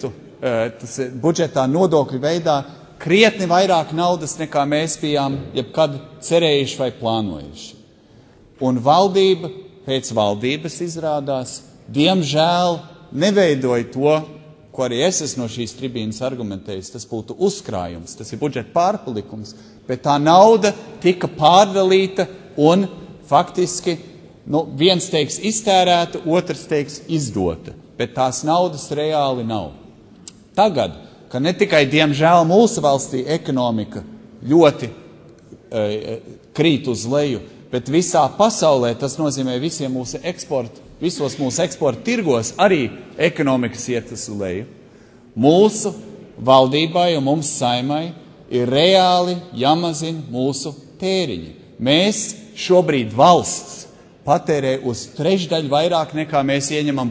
budžetā nodokļu veidā krietni vairāk naudas, nekā mēs bijām jebkad cerējuši vai plānojuši. Un valdība pēc valdības izrādās, diemžēl neveidoja to, ko arī es esmu no šīs tribīnas argumentējis, tas būtu uzkrājums, tas ir budžeta pārpalikums, bet tā nauda tika pārdalīta un faktiski viens teiks iztērēta, otrs teiks izdota, bet tās naudas reāli nav. Tagad, ka ne tikai diemžēl mūsu valstī ekonomika ļoti krīt uz leju, bet visā pasaulē tas nozīmē visos mūsu eksporta tirgos arī ekonomikas iet uz leju. Mūsu valdībai un mums Saimai ir reāli jāmazina mūsu tēriņi. Mēs šobrīd valsts patērē uz 3/3 vairāk nekā mēs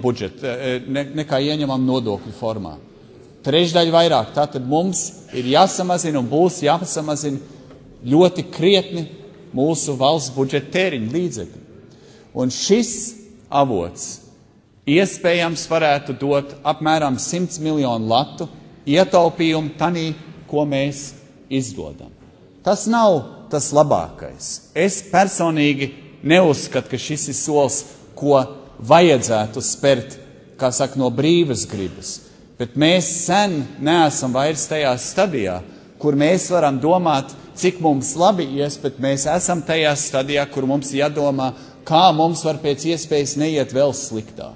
nekā ieņemam nodokļu formā. 3/3 vairāk. Tātad mums ir jāsamazina un būs jāsamazina ļoti krietni mūsu valsts budžeta tēriņu līdzekļi. Un šis avots iespējams varētu dot apmēram 100 miljonu latu ietaupījumu tanī, ko mēs izdodam. Tas nav tas labākais. Es personīgi neuzskatu, ka šis ir solis, ko vajadzētu spērt, kā saka, no brīvas gribas. Bet mēs sen neesam vairs tajā stadijā, kur mēs varam domāt, cik mums labi ies, bet mēs esam tajā stadijā, kur mums jādomā, kā mums var pēc iespējas neiet vēl sliktāk.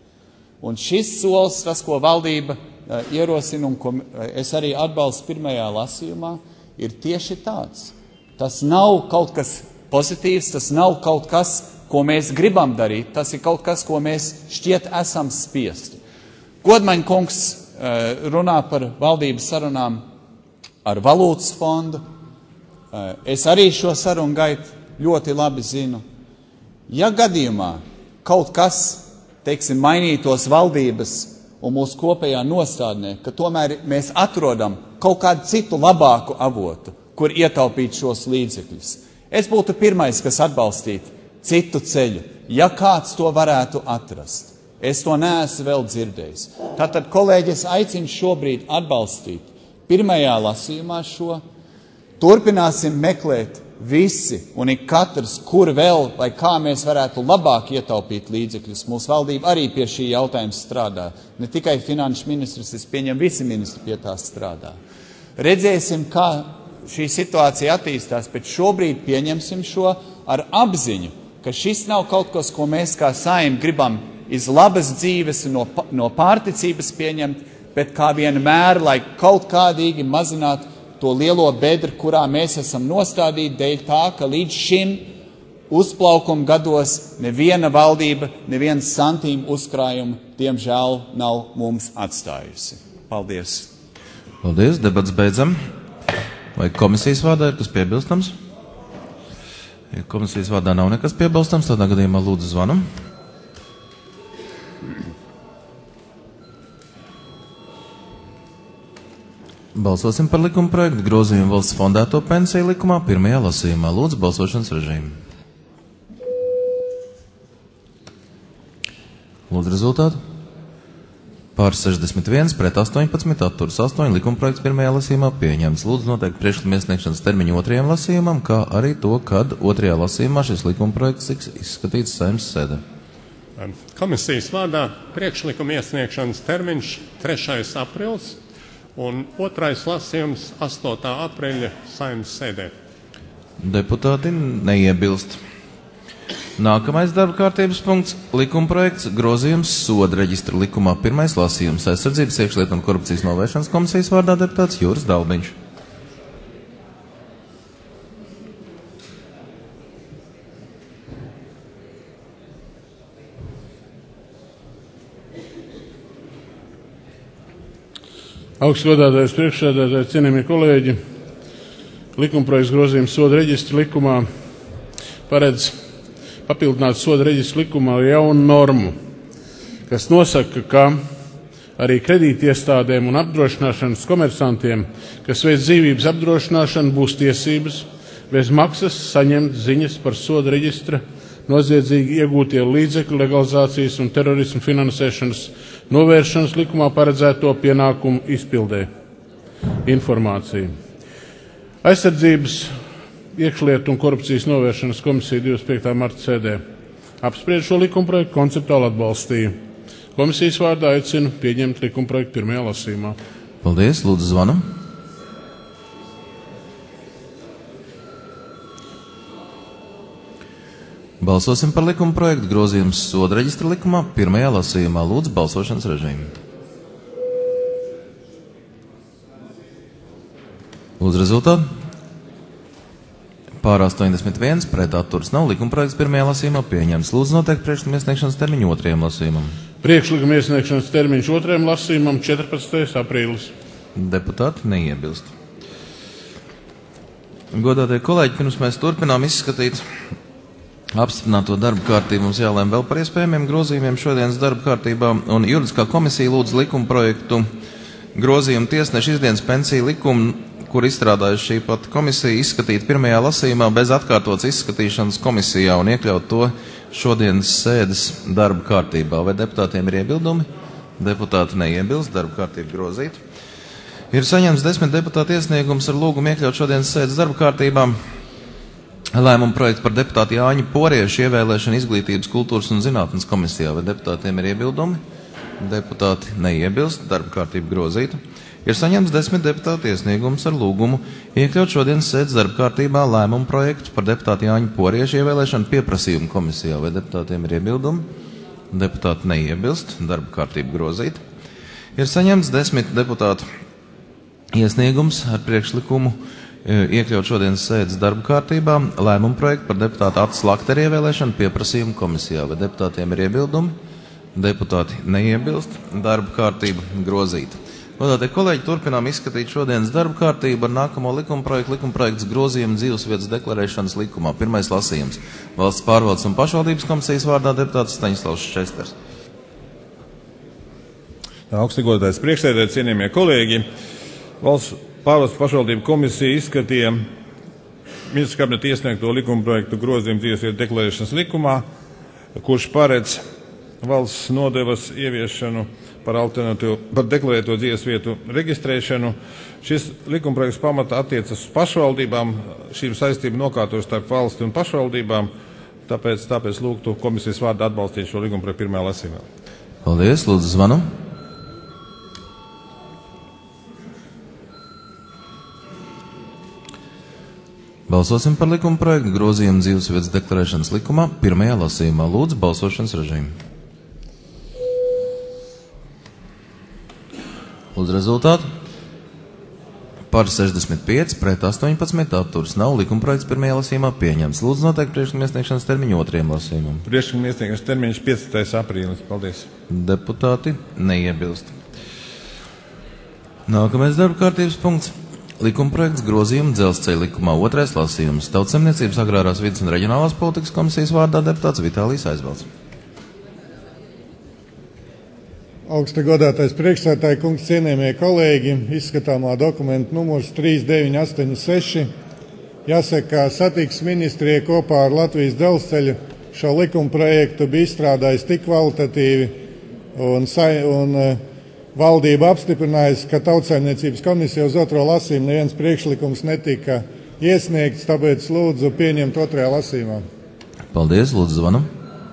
Un šis solis, tas, ko valdība ierosina un ko es arī atbalstu pirmajā lasījumā, ir tieši tāds. Tas nav kaut kas pozitīvs, tas nav kaut kas, ko mēs gribam darīt, tas ir kaut kas, ko mēs šķiet esam spiesti. Godmaņa kungs runā par valdības sarunām ar valūtas fondu. Es arī šo sarunu gaitu ļoti labi zinu. Ja gadījumā kaut kas, teiksim, mainītos valdības un mūsu kopējā nostādnē, ka tomēr mēs atrodam kaut kādu citu labāku avotu, kur ietaupīt šos līdzekļus. Es būtu pirmais, kas atbalstītu citu ceļu, ja kāds to varētu atrast. Es to neesmu vēl dzirdējis. Tātad, kolēģi, es aicinu šobrīd atbalstīt pirmajā lasījumā šo. Turpināsim meklēt visi un ik katrs, kur vēl vai kā mēs varētu labāk ietaupīt līdzekļus. Mūsu valdība arī pie šī jautājuma strādā. Ne tikai finanšu ministrs, es pieņemu, visi ministri pie tā strādā. Redzēsim, kā šī situācija attīstās, bet šobrīd pieņemsim šo ar apziņu, ka šis nav kaut kas, ko mēs kā Saeima gribam iz labas dzīves no pārticības pieņemt, bet kā vienmēr, lai kaut kādīgi mazinātu to lielo bedru, kurā mēs esam nostādīti dēļ tā, ka līdz šim uzplaukuma gados neviena valdība, neviens santīmu uzkrājumu, diemžēl, nav mums atstājusi. Paldies! Paldies, debats beidzam. Vai komisijas vārdā ir kas piebilstams? Ja komisijas vārdā nav nekas piebilstams, tādā gadījumā lūdzu zvanam. Balsosim par likuma projektu grozījumu valsts fondēto pensiju likumā pirmajā lasījumā. Lūdzu, balsošanas režīmu. Lūdzu rezultātu. Pār 61, pret 18, atturas 8, likuma projekts pirmajā lasījumā pieņemts. Lūdzu noteikti priekšlikuma iesniegšanas termiņu otrajam lasījumam, kā arī to, kad otrajā lasījumā šis likuma projekts tiks izskatīts Saeimas sēdē. Komisijas vārdā priekšlikuma iesniegšanas termiņš 3. aprils un otrais lasījums 8. aprīļa Saeimas sēdē. Deputāti neiebilst. Nākamais darba kārtības punkts - likuma projekts grozījums soda reģistra likumā pirmais lasījums aizsardzības iekšlietu un korupcijas novēršanas komisijas vārdā deputāts Juris Dalbiņš. Augstgadātais priekšsēdētāji, cienījamie kolēģi, likumprojekts grozījums soda reģistra likumā paredz papildināt soda reģistra likumā jaunu normu, kas nosaka, ka arī kredītiestādēm un apdrošināšanas komersantiem, kas veic dzīvības apdrošināšanu, būs tiesības bez maksas saņemt ziņas par soda reģistra noziedzīgi iegūtie līdzekļu legalizācijas un terorismu finansēšanas novēršanas likumā paredzēto pienākumu izpildē informāciju. Aizsardzības iekšlietu un korupcijas novēršanas komisija 25. marta sēdē apspriež šo likumprojektu, konceptuāli atbalstīja. Komisijas vārdā aicinu pieņemt likumprojektu pirmajā lasījumā. Paldies, lūdzu zvanam. Balsosim par likumprojektu grozījums soda reģistra likumā pirmajā lasījumā. Lūdzu balsošanas režīmu. Lūdzu rezultātu. Pār 81, pret atturas nav, likumprojekts pirmajā lasījumā pieņemts. Lūdzu noteikti priekšlikuma iesniegšanas termiņu otrajam lasījumam. Priekšlikuma iesniegšanas termiņš otrajam lasījumam 14. aprīlis. Deputāti neiebilst. Godātie kolēģi, pirms mēs turpinām izskatīt apstiprināto darba kārtību, mums jālēm vēl par iespējamiem grozījumiem šodienas darba kārtībā, un juridiskā komisija lūdz likumprojektu grozījumu tiesnešu izdienas pensiju likumu, kur izstrādājuši šī pati komisija, izskatīt pirmajā lasījumā bez atkārtotas izskatīšanas komisijā un iekļaut to šodienas sēdes darba kārtībā. Vai deputātiem ir iebildumi? Deputāti neiebilst, darba kārtība grozīta. Ir saņemts 10 deputātu iesniegums ar lūgumu iekļaut šodienas sēdes darba kārtībā lēmumu projektu par deputātu Jāņu Poriešu ievēlēšanu izglītības, kultūras un zinātnes komisijā. Vai deputātiem ir iebildumi? Deputāti neiebilst, darba kārtība grozīta. Ir saņemts 10 deputātu iesniegums ar lūgumu iekļaut šodienas sēdes darba kārtībā lēmumu projektu par deputātu Jāņu Poriešu ievēlēšanu pieprasījumu komisijā. Vai deputātiem ir iebildumi? Deputāti neiebilst, darba kārtība grozīta. Ir saņemts 10 deputātu iesniegums ar priekšlikumu iekļaut šodienas sēdes darba kārtībā lēmumu projektu par deputātu Atis Lakteru ievēlēšanu pieprasījumu komisijā. Vai deputātiem ir iebildumi? Deputāti neiebilst, darba kārtība grozīta. Godātie kolēģi, turpinām izskatīt šodienas darba kārtību ar nākamo likumprojekts grozījumu dzīvesvietas deklarēšanas likumā. Pirmais lasījums. Valsts pārvaldes un pašvaldības komisijas vārdā deputāts Staņislavs Šesters. Augstgodātais priekšsēdētāji, cienījamie kolēģi, Valsts pārvaldes pašvaldību komisija izskatīja ministra kabineta iesniegto likumprojektu grozījumu dzīvesvietas deklarēšanas likumā, kurš paredz valsts nodevas ieviešanu par deklarēto dzīvesvietu reģistrēšanu. Šis likumprojekts pamatā attiecas uz pašvaldībām, šīm saistību nokārtojas starp valsti un pašvaldībām, tāpēc lūgtu komisijas vārdā atbalstīt šo likumprojektu pirmajā lasījumā. Paldies, lūdzu zvanu. Balsosim par likumprojektu grozījumu dzīvesvietas deklarēšanas likumā pirmajā lasījumā. Lūdzu balsošanas režīmu. Lūdzu rezultātu. Par 65, pret 18, atturas nav. Likumprojekts pirmajā lasījumā pieņemts. Lūdzu noteikt priekšlikuma iesniegšanas termiņu otrajam lasījumam. Priekšlikuma iesniegšanas termiņš 15. aprīlis. Paldies. Deputāti neiebilst. Nākamais darba kārtības punkts. Likumprojekts grozījuma Dzelzceļa likumā otrais lasījums. Tautsaimniecības, agrārās vides un reģionālās politikas komisijas vārdā deputāts Vitālijs Aizbalts. Augsta godātais priekšsēdētāja kungs, cienījamie kolēģi, izskatāmā dokumenta numurs 3986. Jāsaka, ka satiksmes ministrija kopā ar Latvijas dzelzceļu šo likuma projektu bija izstrādājis tik kvalitatīvi un valdība apstiprinājusi, ka Tautsaimniecības komisija uz otro lasījumu neviens priekšlikums netika iesniegts, tāpēc lūdzu pieņemt otrajā lasījumā. Paldies, lūdzu zvanam.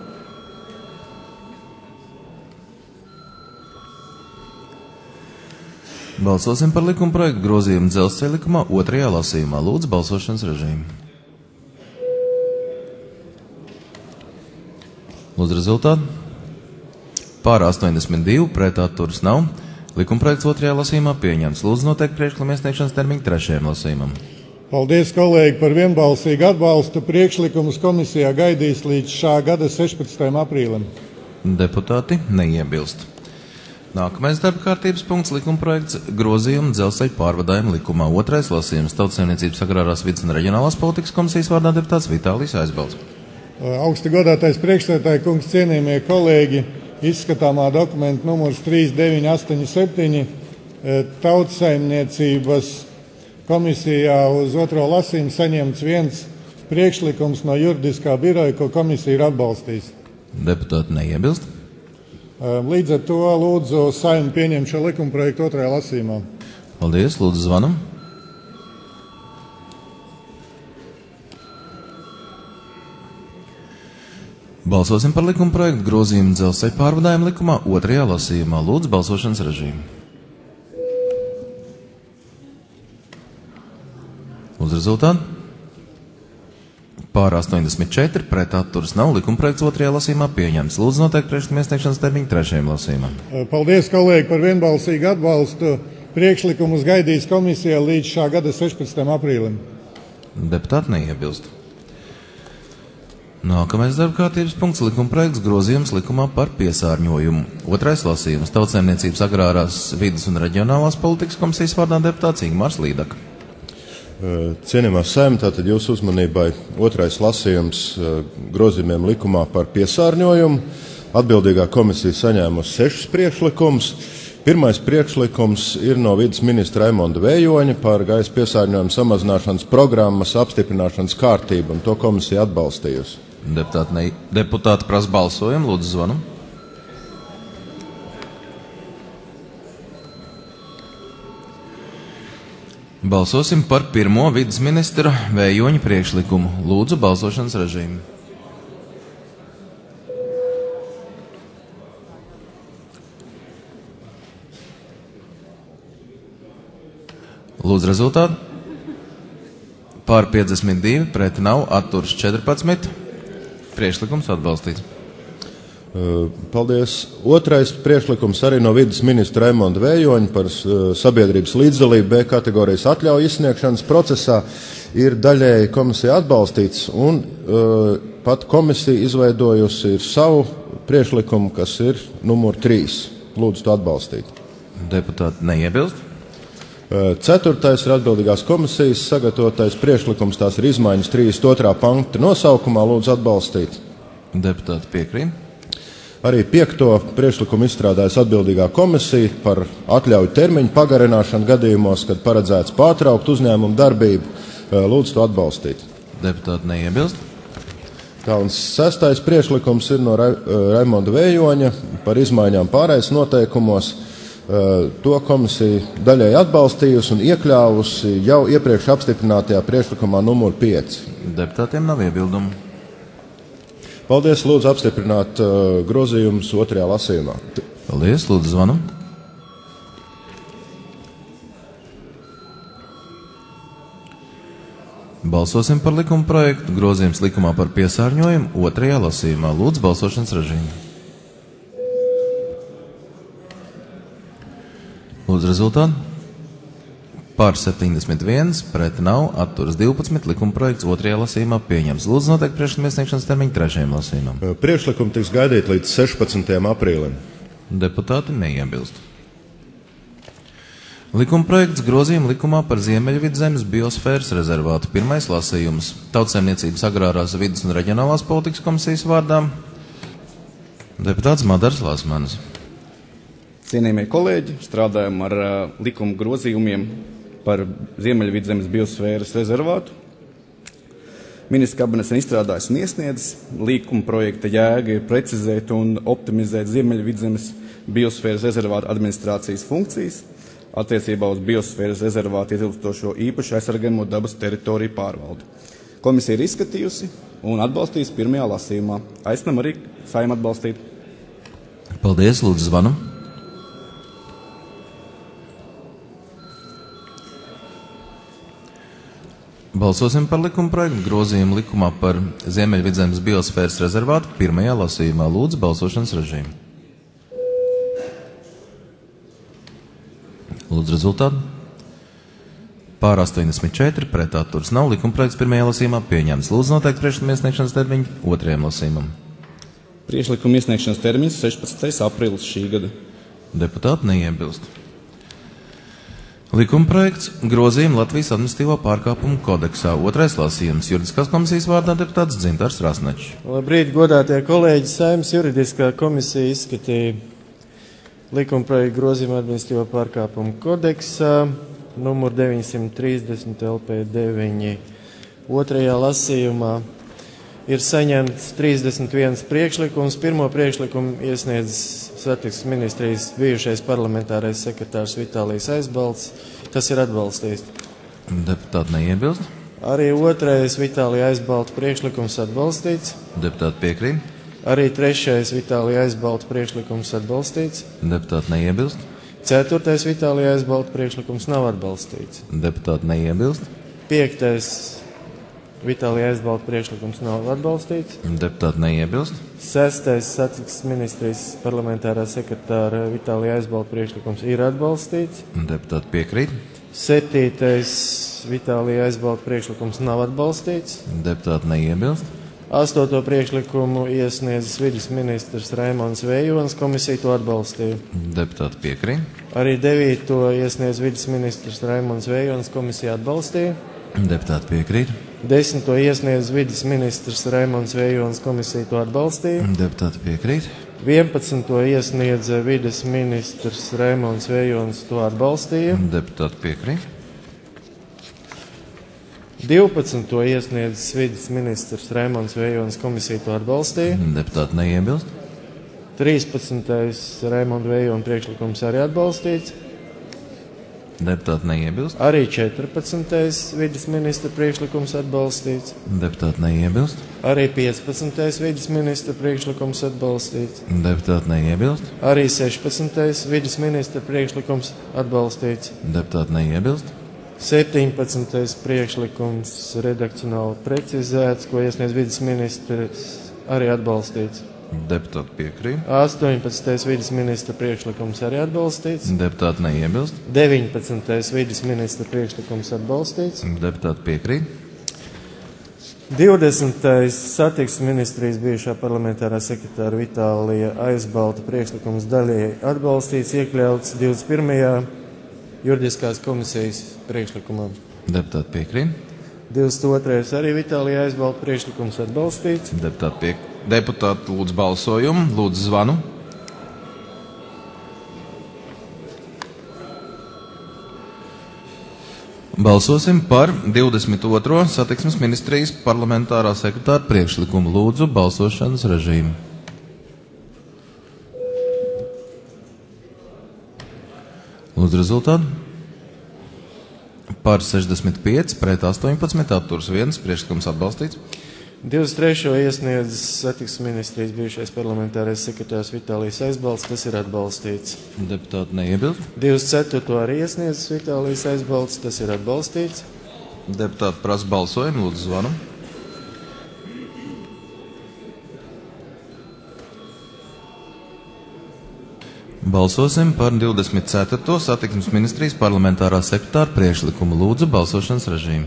Balsosim par likuma projektu grozījumu Dzelzceļa likumā otrajā lasījumā. Lūdzu balsošanas režīmu. Lūdzu rezultātu. Pār 82, pret atturas nav. Likuma projekts otrajā lasījumā pieņemts. Lūdzu noteikt priekšlikuma iesniegšanas termiņu trešajam lasījumam. Paldies, kolēģi, par vienbalsīgu atbalstu. Priekšlikumus komisijā gaidīs līdz šā gada 16. aprīlim. Deputāti neiebilst. Nākamais darba kārtības punkts - likumprojekts grozījuma Dzelzceļa pārvadājuma likumā. Otrais lasījums - Tautsaimniecības, agrārās vides un reģionālās politikas komisijas vārdā deputāts Vitālijs Aizbalts. Augsti godātais priekšsēdētāja kungs, cienījamie kolēģi, izskatāmā dokumenta numurs 3987 Tautsaimniecības komisijā uz otro lasījumu saņemts viens priekšlikums no juridiskā biroja, ko komisija ir atbalstījis. Deputāti neiebilst. Līdz ar to lūdzu Saeimu pieņemt šo likumprojektu otrajā lasījumā. Paldies, lūdzu zvanam. Balsosim par likumprojektu grozījumu Dzelzceļa pārvadājuma likumā otrajā lasījumā. Lūdzu balsošanas režīmu. Lūdzu rezultātu. Pār 84, pret atturas nav. Likumprojekts otrajā lasījumā pieņemts. Lūdzu noteikt priekšlikuma iesniegšanas termiņu trešajam lasījumam. Paldies, kolēģi, par vienbalsīgu atbalstu. Priekšlikumus gaidīs komisijā līdz šā gada 16. aprīlim. Deputāti neiebilst. Nākamais darba kārtības punkts - likumprojekts grozījums likumā par piesārņojumu. Otrais lasījums - Tautsaimniecības, agrārās vides un reģionālās politikas komisijas vārdā deputāts Ingmārs Līdaka. Cienījamā Saeima, tātad jūsu uzmanībai otrais lasījums grozījumiem likumā par piesārņojumu. Atbildīgā komisija saņēmusi 6 priekšlikumus. Pirmais priekšlikums ir no vides ministra Raimonda Vējoņa par gaisa piesārņojumu samazināšanas programmas apstiprināšanas kārtību, un to komisija atbalstījusi. Deputāti prasa balsojumu, lūdzu zvanu. Balsosim par pirmo vides ministra Vējoņa priekšlikumu. Lūdzu balsošanas režīmu. Lūdzu rezultātu. Pār 52, pret nav, atturas 14. Priekšlikums atbalstīts. Paldies. Otrais priekšlikums arī no vides ministra Raimonda Vējoņa par sabiedrības līdzdalību B kategorijas atļauju izsniegšanas procesā ir daļēji komisija atbalstīts, un pat komisija izveidojusi ir savu priekšlikumu, kas ir numur 3. Lūdzu to atbalstīt. Deputāti neiebilst. Ceturtais ir atbildīgās komisijas sagatavotais priekšlikums, tās ir izmaiņas 32. panta nosaukumā, lūdzu atbalstīt. Deputāti piekrīt. Arī 5. priekšlikumu izstrādājas atbildīgā komisija par atļauju termiņu pagarināšanu gadījumos, kad paredzēts pārtraukt uzņēmumu darbību. Lūdzu to atbalstīt. Deputāti neiebilst. Tā, un 6. priekšlikums ir no Raimonda Vējoņa par izmaiņām pārējais noteikumos. To komisija daļai atbalstījusi un iekļāvusi jau iepriekš apstiprinātajā priekšlikumā numur 5. Deputātiem nav iebildumu. Paldies, lūdzu apstiprināt grozījumus otrajā lasījumā. Paldies, lūdzu zvanu. Balsosim par likuma projektu grozījums likumā par piesārņojumu otrajā lasījumā. Lūdzu balsošanas režīmu. Lūdzu rezultātu. Par 71, pret nav, atturas 12, likumprojekts otrajā lasījumā pieņems. Lūdzu noteikti priekšlikuma iesniegšanas termiņu trešajam lasījumam. Priekšlikumi tiks gaidīt līdz 16. aprīlim. Deputāti neiebilst. Likumprojekts grozījuma likumā par Ziemeļvidzemes biosfēras rezervātu. Pirmais lasījums. Tautsaimniecības agrārās vidas un reģionālās politikas komisijas vārdā. Deputāts Madars Lāsmanis. Cienījamie kolēģi, strādājam ar likuma grozījumiem par Ziemeļvidzemes biosfēras rezervātu. Ministrs kabinets ir izstrādājis un iesniedzis. Likuma projekta jēga ir precizēt un optimizēt Ziemeļvidzemes biosfēras rezervātu administrācijas funkcijas attiecībā uz biosfēras rezervātu ietilpstošo īpaši aizsargājamo dabas teritoriju pārvaldi. Komisija ir izskatījusi un atbalstījusi pirmajā lasījumā. Aicinam arī Saeimu atbalstīt. Paldies, lūdzu zvanu. Balsosim par likuma projektu grozījumu likumā par Ziemeļvidzemes biosfēras rezervātu pirmajā lasījumā. Lūdzu, balsošanas režīmu. Lūdzu, rezultātu. Pār 84, pret atturas nav. Likuma projekts pirmajā lasījumā pieņemts. Lūdzu, noteikti priekšlikuma iesniegšanas termiņu otrajam lasījumam. Priekšlikuma iesniegšanas termiņš 16. aprīlis šī gada. Deputāti neiebilst. Likumprojekts grozījuma Latvijas administratīvo pārkāpumu kodeksā. Otrais lasījums. Juridiskās komisijas vārdā deputāts Dzintars Rasnačs. Labrīt, godātie kolēģi. Saeimas juridiskā komisija izskatīja likumprojektu grozījuma administratīvo pārkāpumu kodeksā numur 930 LP9. Otrajā lasījumā ir saņemts 31 priekšlikums. Pirmo priekšlikumu iesniedz Satiksmes ministrijas bijušais parlamentārais sekretārs Vitālijs Aizbalts. Tas ir atbalstīts. Deputāti neiebilst. Arī otrais Vitālija Aizbalta priekšlikums atbalstīts. Deputāti piekrīt. Arī trešais Vitālija Aizbalta priekšlikums atbalstīts. Deputāti neiebilst. Ceturtais Vitālija Aizbalta priekšlikums nav atbalstīts. Deputāti neiebilst. Piektais Vitālija Aizbalta priekšlikums nav atbalstīts. Deputāti neiebilst. Sestais Satiksmes ministrijas parlamentārā sekretāra Vitālija Aizbalta priekšlikums ir atbalstīts. Deputāti piekrīt. Septītais Vitālija Aizbalta priekšlikums nav atbalstīts. Deputāti neiebilst. Astoto priekšlikumu iesniedzis vides ministrs Raimonds Vējons, komisija to atbalstīja. Deputāti piekrīt. Arī devīto iesniedz vides ministrs Raimonds Vējons, komisija atbalstīja. Deputāti piekrīt. Desmito iesniedz vides ministrs Raimonds Vējons, komisija to atbalstīja. Deputāti piekrīt. 11. iesniedz vides ministrs Raimonds Vējons, to atbalstīja. Deputāti piekrīt. 12. iesniedz vides ministrs Raimonds Vējons, komisija to atbalstīja. Deputāti neiebilst. 13. Raimonda Vējona priekšlikums arī atbalstīts. Deputāti neiebilst. Arī 14. vides ministra priekšlikums atbalstīts. Deputāti neiebilst. Arī 15. vides ministra priekšlikums atbalstīts. Deputāti neiebilst. Arī 16. vides ministra priekšlikums atbalstīts. Deputāti neiebilst. 17. priekšlikums redakcionāli precizēts, ko iesniedz vides ministrs, arī atbalstīts. Deputāti piekrīt. 18. vides ministra priekšlikums arī atbalstīts. Deputāti neiebilst. 19. vides ministra priekšlikums atbalstīts. Deputāti piekrīt. 20. Satiksmes ministrijas bijušā parlamentārā sekretāra Vitālija Aizbalta priekšlikums daļēji atbalstīts, iekļauts 21. juridiskās komisijas priekšlikumā. Deputāti piekrīt. 22. arī Vitālija Aizbalta priekšlikums atbalstīts. Deputāti lūdzu balsojumu, lūdzu zvanu. Balsosim par 22. Satiksmes ministrijas parlamentārā sekretāra priekšlikumu. Lūdzu balsošanas režīmu. Lūdzu rezultātu. Par 65, pret 18, atturs 1, priekšlikums atbalstīts. 23. iesniedz Satiksmes ministrijas bijušais parlamentārais sekretārs Vitālijs Aizbalts, tas ir atbalstīts. Deputāti neiebilst. 24. arī iesniedz Vitālijs Aizbalts, tas ir atbalstīts. Deputāti prasa balsojumu, lūdzu zvanu. Balsosim par 24. satiksmes ministrijas parlamentārā sekretāra priekšlikumu. Lūdzu, balsošanas režīmu.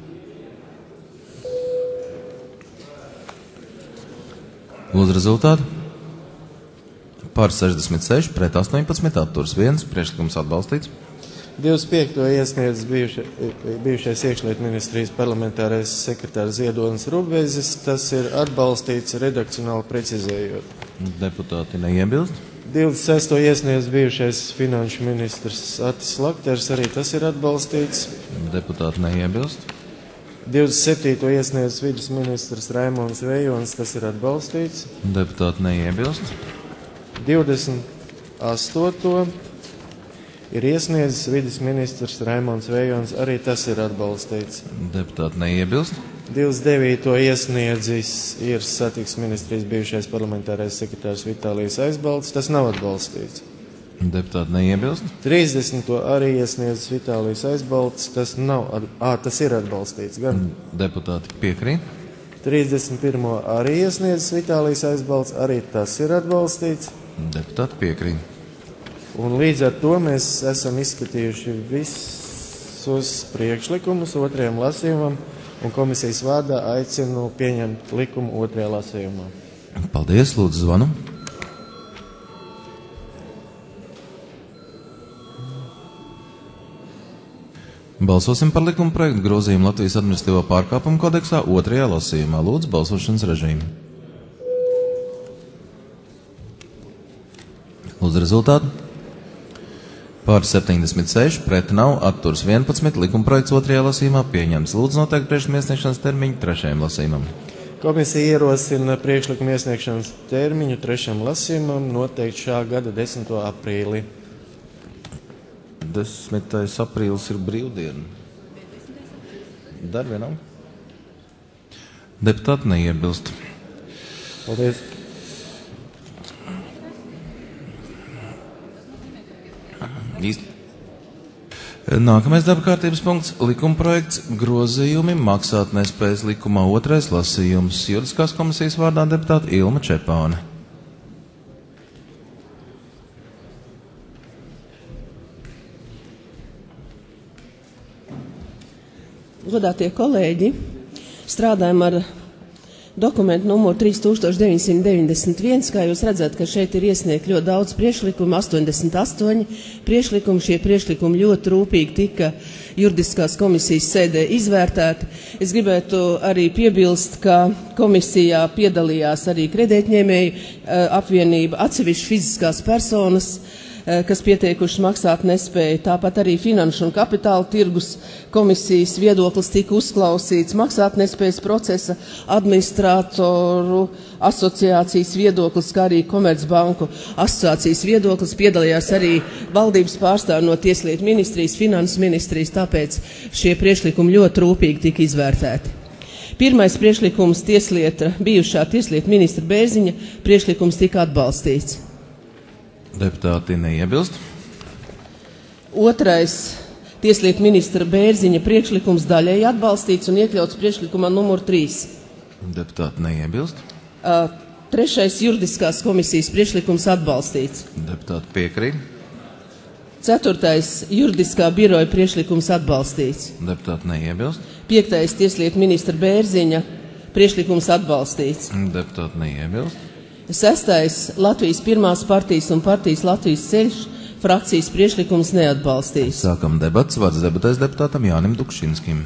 Lūdzu rezultātu. Par 66, pret 18, atturs 1, priekšlikums atbalstīts. 25. iesniedz bijušais iekšlietu ministrijas parlamentārais sekretārs Ziedonis Rubezis. Tas ir atbalstīts redakcionāli precizējot. Deputāti neiebilst. 26. iesniedz bijušais finanšu ministrs Atis Lakters. Arī tas ir atbalstīts. Deputāti neiebilst. 27. iesniedz vides ministrs Raimons Vējons. Tas ir atbalstīts. Deputāti neiebilst. 28. ir iesniedzis vides ministrs Raimons Vējons, arī tas ir atbalstīts. Deputāti neiebilst. 29. iesniedzis ir satiksmes ministrijas bijušais parlamentārais sekretārs Vitālijs Aizbalts, tas nav atbalstīts. Deputāti neiebilst. 30. arī iesniedzis Vitālijs Aizbalts, tas nav, tas ir atbalstīts gan. Deputāti piekrīt. 31. arī iesniedzis Vitālijs Aizbalts, arī tas ir atbalstīts. Deputāti piekrīt. Un līdz ar to mēs esam izskatījuši visus priekšlikumus otrajam lasījumam, un komisijas vārdā aicinu pieņemt likumu otrajā lasījumā. Paldies, lūdzu zvanu. Balsosim par likuma projektu grozījumu Latvijas administratīvo pārkāpumu kodeksā otrajā lasījumā. Lūdzu, balsošanas režīmu. Lūdzu rezultātu. Pār 76, pret nav, atturs 11, likumprojekts otrajā lasījumā pieņemts. Lūdzu noteikt priekšlikuma iesniegšanas termiņu trešajam lasījumam. Komisija ierosina priekšlikuma iesniegšanas termiņu trešajam lasījumam noteikt šā gada 10. aprīli. 10. aprīlis ir brīvdiena. Dar vienam. Deputāti neiebilst. Paldies. Nākamais darba kārtības punkts - likumprojekts grozījumi maksātnespējas likumā otrais lasījums. Juridiskās komisijas vārdā deputāta Ilma Čepāne. Godātie kolēģi, strādājam ar dokumentu numuru 3991, kā jūs redzat, ka šeit ir iesniegt ļoti daudz priekšlikumu, 88 priekšlikumu. Šie priekšlikumi ļoti rūpīgi tika juridiskās komisijas sēdē izvērtēti. Es gribētu arī piebilst, ka komisijā piedalījās arī kredētņēmēju apvienība, atsevišķi fiziskās personas, kas pieteikuši maksāt nespēju. Tāpat arī Finanšu un kapitāla tirgus komisijas viedoklis tika uzklausīts, maksāt nespējas procesa administratoru asociācijas viedoklis, kā arī Komercbanku asociācijas viedoklis. Piedalījās arī valdības pārstāvi no Tieslietu ministrijas, Finanses ministrijas, tāpēc šie priekšlikumi ļoti rūpīgi tika izvērtēti. Pirmais priekšlikums bijušā tieslietu ministra Bērziņa priekšlikums tika atbalstīts. Deputāti neiebilst. Otrais tieslietu ministra Bērziņa priekšlikums daļēji atbalstīts un iekļauts priekšlikumā numur 3. Deputāti neiebilst. Trešais juridiskās komisijas priekšlikums atbalstīts. Deputāti piekrīt. Ceturtais juridiskā biroja priekšlikums atbalstīts. Deputāti neiebilst. Piektais tieslietu ministra Bērziņa priekšlikums atbalstīts. Deputāti neiebilst. Sestais Latvijas pirmās partijas un partijas Latvijas ceļš frakcijas priekšlikums neatbalstīs. Sākam debats. Vārds debatēs deputātam Jānim Dukšinskim.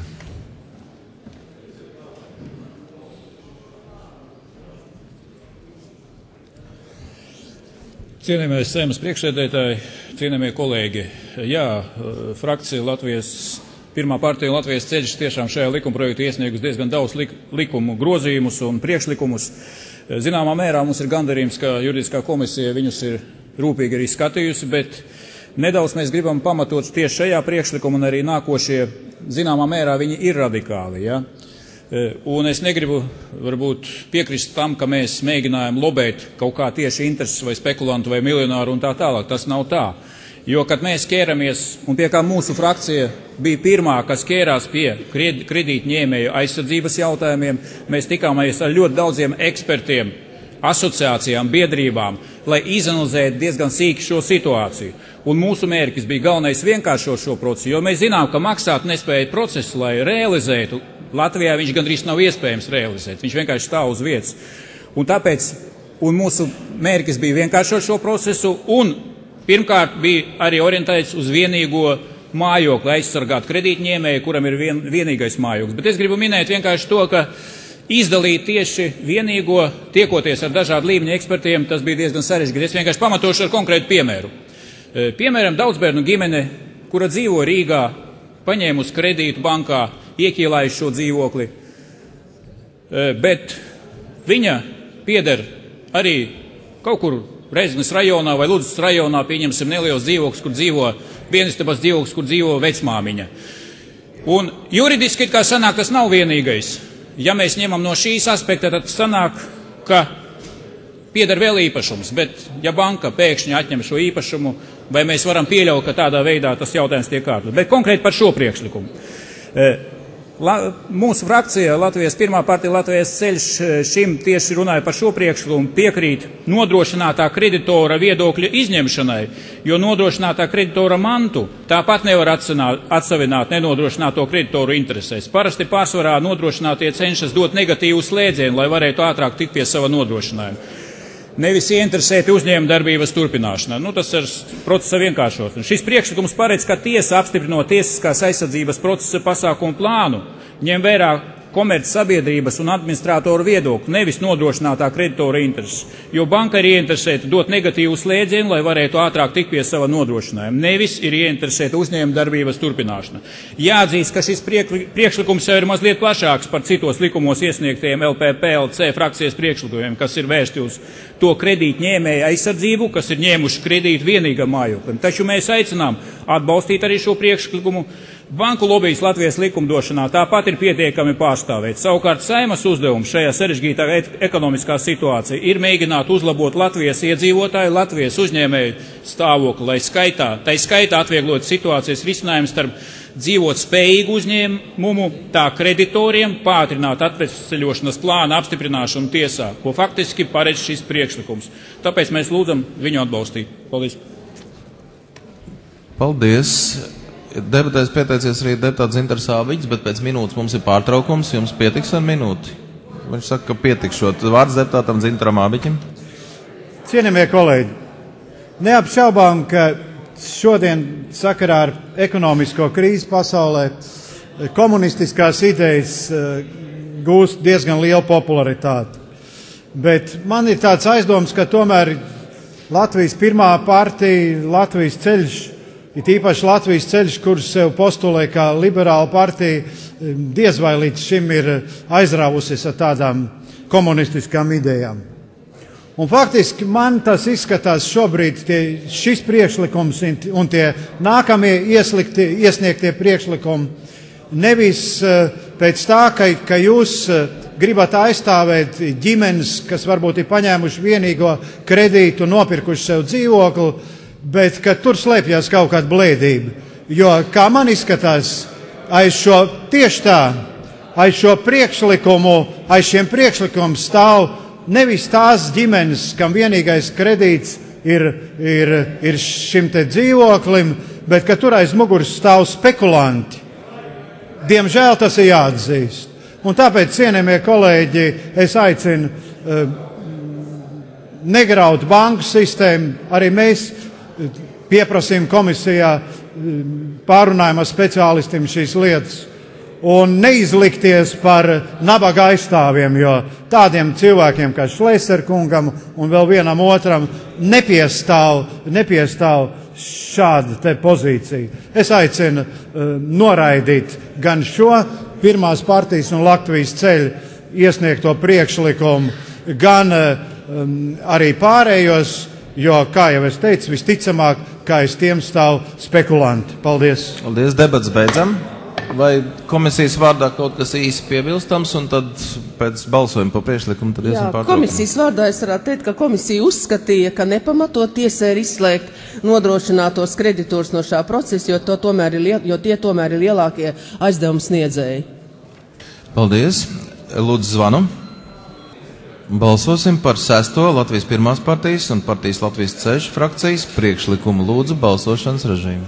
Cienījamais Saeimas priekšsēdētāji, cienījamie kolēģi. Jā, frakcija Latvijas pirmā partija un Latvijas ceļš tiešām šajā likumprojektu iesniegus diezgan daudz likumu grozījumus un priekšlikumus. Zināmā mērā mums ir gandarījums, ka juridiskā komisija viņus ir rūpīgi arī skatījusi, bet nedaudz mēs gribam pamatot tieši šajā priekšlikumā un arī nākošie, zināmā mērā viņi ir radikāli. Ja? Un es negribu varbūt piekrist tam, ka mēs mēģinājam lobēt kaut kā tieši intereses vai spekulantu vai miljonāru un tā tālāk. Tas nav tā. Jo, kad mēs ķēramies, un pie kā mūsu frakcija bija pirmā, kas ķērās pie kredītņēmēju aizsardzības jautājumiem, mēs tikāmies ar ļoti daudziem ekspertiem, asociācijām, biedrībām, lai izanalizētu diezgan sīki šo situāciju. Un mūsu mērķis bija galvenais vienkāršot šo procesu, jo mēs zinām, ka maksāt nespēja procesu, lai realizētu. Latvijā viņš gandrīz nav iespējams realizēt, viņš vienkārši stāv uz vietas. Un tāpēc, mūsu mērķis bija vienkāršot šo procesu, un pirmkārt bija arī orientēts uz vienīgo mājokli, aizsargāt kredītņēmēju, kuram ir vienīgais mājoklis. Bet es gribu minēt vienkārši to, ka izdalīt tieši vienīgo, tiekoties ar dažādu līmeņu ekspertiem, tas bija diezgan sarežģīti. Es vienkārši pamatošu ar konkrētu piemēru. Piemēram, daudzbērnu ģimene, kura dzīvo Rīgā, paņēmusi kredītu bankā, iekielājuši šo dzīvokli, bet viņa pieder arī kaut kur Reizeknes rajonā vai Ludzas rajonā, pieņemsim neliels dzīvoklis, kur dzīvo vienistabas dzīvoklis, kur dzīvo vecmāmiņa. Un juridiski kā sanāk, tas nav vienīgais. Ja mēs ņemam no šīs aspekta, tad sanāk, ka pieder vēl īpašums, bet ja banka pēkšņi atņem šo īpašumu, vai mēs varam pieļaut, ka tādā veidā tas jautājums tiek kārtot. Bet konkrēti par šo priekšlikumu. Mūsu frakcija, Latvijas pirmā partija, Latvijas ceļš, šim tieši runāja par šo priekšlikumu, piekrīt nodrošinātā kreditora viedokļa izņemšanai, jo nodrošinātā kreditora mantu tāpat nevar atsavināt nenodrošināto kreditoru interesēs. Parasti pārsvarā nodrošinātie cenšas dot negatīvu slēdzienu, lai varētu ātrāk tikt pie sava nodrošinājuma. Nevis ieinteresēti uzņēmuma darbības turpināšanā. Tas ir procesa vienkāršošana. Šis priekšlikums paredz, ka tiesa apstiprinot tiesiskās aizsardzības procesa pasākumu plānu, ņem vērā komerc sabiedrības un administratoru viedokli, nevis nodrošinātā kreditora intereses, jo banka ir ieinteresēta dot negatīvu slēdzienu, lai varētu ātrāk tikt pie sava nodrošinājuma, nevis ir ieinteresēta uzņēmuma darbības turpināšana. Jāatzīst, ka šis priekšlikums jau ir mazliet plašāks par citos likumos iesniegtiem LPPLC frakcijas priekšlikumiem, kas ir vērsti uz to kredītņēmēju aizsardzību, kas ir ņēmuši kredītu vienīgam mājoklim. Taču mēs aicinām atbalstīt arī šo priekšlikumu. Banku lobijas Latvijas likumdošanā tāpat ir pietiekami pārstāvēt. Savukārt Saeimas uzdevums šajā sarežģītā ekonomiskā situācijā ir mēģināt uzlabot Latvijas iedzīvotāju, Latvijas uzņēmēju stāvokli, lai skaitā atvieglot situācijas risinājumu starp dzīvot spējīgu uzņēmumu, tā kreditoriem, pātrināt atveseļošanas plāna apstiprināšanu tiesā, ko faktiski paredz šis priekšlikums. Tāpēc mēs lūdzam viņu atbalstīt. Paldies. Paldies. Debatēs pieteicies arī deputāts Zintars Āviķis, bet pēc minūtes mums ir pārtraukums. Jums pietiks ar minūti? Viņš saka, ka pietikšot. Vārds deputātam Zintaram Āviķim. Cienījamie kolēģi, neapšaubām, ka šodien sakarā ar ekonomisko krīzi pasaulē komunistiskās idejas gūst diezgan lielu popularitāti. Bet man ir tāds aizdoms, ka tomēr Latvijas pirmā partija, Latvijas ceļš, it īpaši Latvijas ceļš, kurš sev postulē kā liberāla partija, diez vai līdz šim ir aizrāvusies ar tādām komunistiskām idejām. Un faktiski man tas izskatās šobrīd šis priekšlikums un tie nākamie iesniegtie priekšlikumi nevis pēc tā, ka jūs gribat aizstāvēt ģimenes, kas varbūt ir paņēmuši vienīgo kredītu un nopirkuši sev dzīvokli, bet ka tur slēpjas kaut kāda blēdība. Jo, kā man izskatās, aiz šiem priekšlikumiem stāv nevis tās ģimenes, kam vienīgais kredīts ir šim te dzīvoklim, bet ka tur aiz muguras stāv spekulanti. Diemžēl tas ir jāatzīst. Un tāpēc, cienījamie kolēģi, es aicinu negraut banku sistēmu. Arī mēs pieprasījām komisijā, pārunājām ar speciālistiem šīs lietas un neizlikties par nabaga aizstāvjiem, jo tādiem cilvēkiem kā Šlēserkungam un vēl vienam otram nepiestāv šāda te pozīcija. Es aicinu noraidīt gan šo pirmās partijas un Latvijas ceļu iesniegto priekšlikumu, gan arī pārējos, jo, kā jau es teicu, visticamāk, kā aiz tiem stāv spekulanti. Paldies. Paldies, debats beidzam. Vai komisijas vārdā kaut kas īsi piebilstams, un tad pēc balsojuma par priekšlikumu tad iesim pārtraukumu? Komisijas vārdā es varētu teikt, ka komisija uzskatīja, ka nepamatot tiesai ir izslēgt nodrošinātos kreditors no šā procesa, jo tie tomēr ir lielākie aizdevuma sniedzēji. Paldies. Lūdzu, zvanu. Balsosim par 6. Latvijas pirmās partijas un partijas Latvijas ceļš frakcijas priekšlikumu. Lūdzu balsošanas režīmu.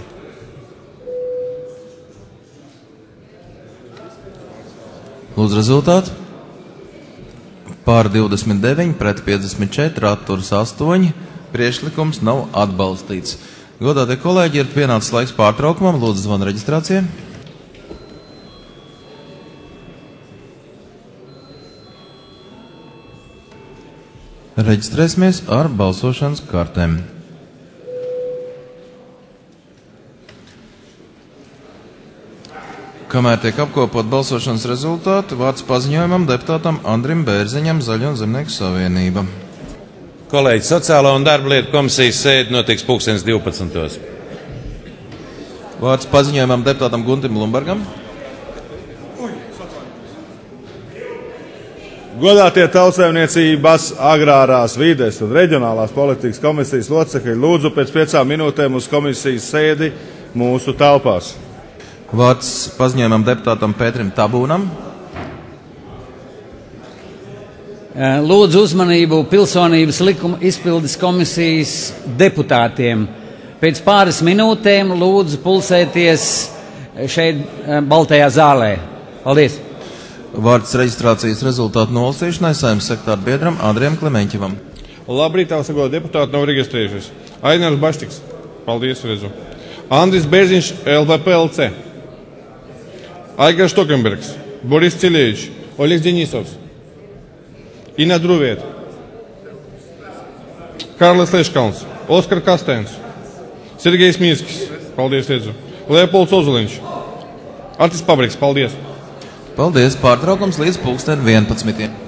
Lūdzu rezultātu. Pār 29, pret 54, atturas 8. Priekšlikums nav atbalstīts. Godātie kolēģi, ir pienācis laiks pārtraukumam. Lūdzu zvanu reģistrācijai. Reģistrēsimies ar balsošanas kartēm. Kamēr tiek apkopot balsošanas rezultāti, vārds paziņojumam deputātam Andrim Bērziņam, Zaļo un Zemnieku savienība. Kolēģi, Sociālā un darba lietu komisijas sēde notiks 12. Vārds paziņojumam deputātam Guntim Lumbergam. Godātie Tautsaimniecības, agrārās, vides un reģionālās politikas komisijas locekļi, lūdzu pēc 5 minūtēm uz komisijas sēdi mūsu telpās. Vārds paziņojumam deputātam Pēterim Tabūnam. Lūdzu uzmanību pilsonības likuma izpildes komisijas deputātiem. Pēc pāris minūtēm lūdzu pulsēties šeit baltajā zālē. Paldies! Vārds reģistrācijas rezultātu nolasīšanai Saeimas sekretāra biedram Andrijam Klemeņķevam. Labrīt, tavsago deputāti nav reģistrējušies. Ainārs Baštiks. Paldies, redzu. Andris Bērziņš, LVPLC. Aigars Tokenbergs. Boris Cilievičs. Oļegs Denisovs. Ina Druvieta. Kārlis Leškalns. Oskar Kastēns. Sergejs Mīskis. Paldies, redzu. Leopolds Ozuliņš. Artis Pabriks. Paldies. Paldies, pārtraukums līdz 11.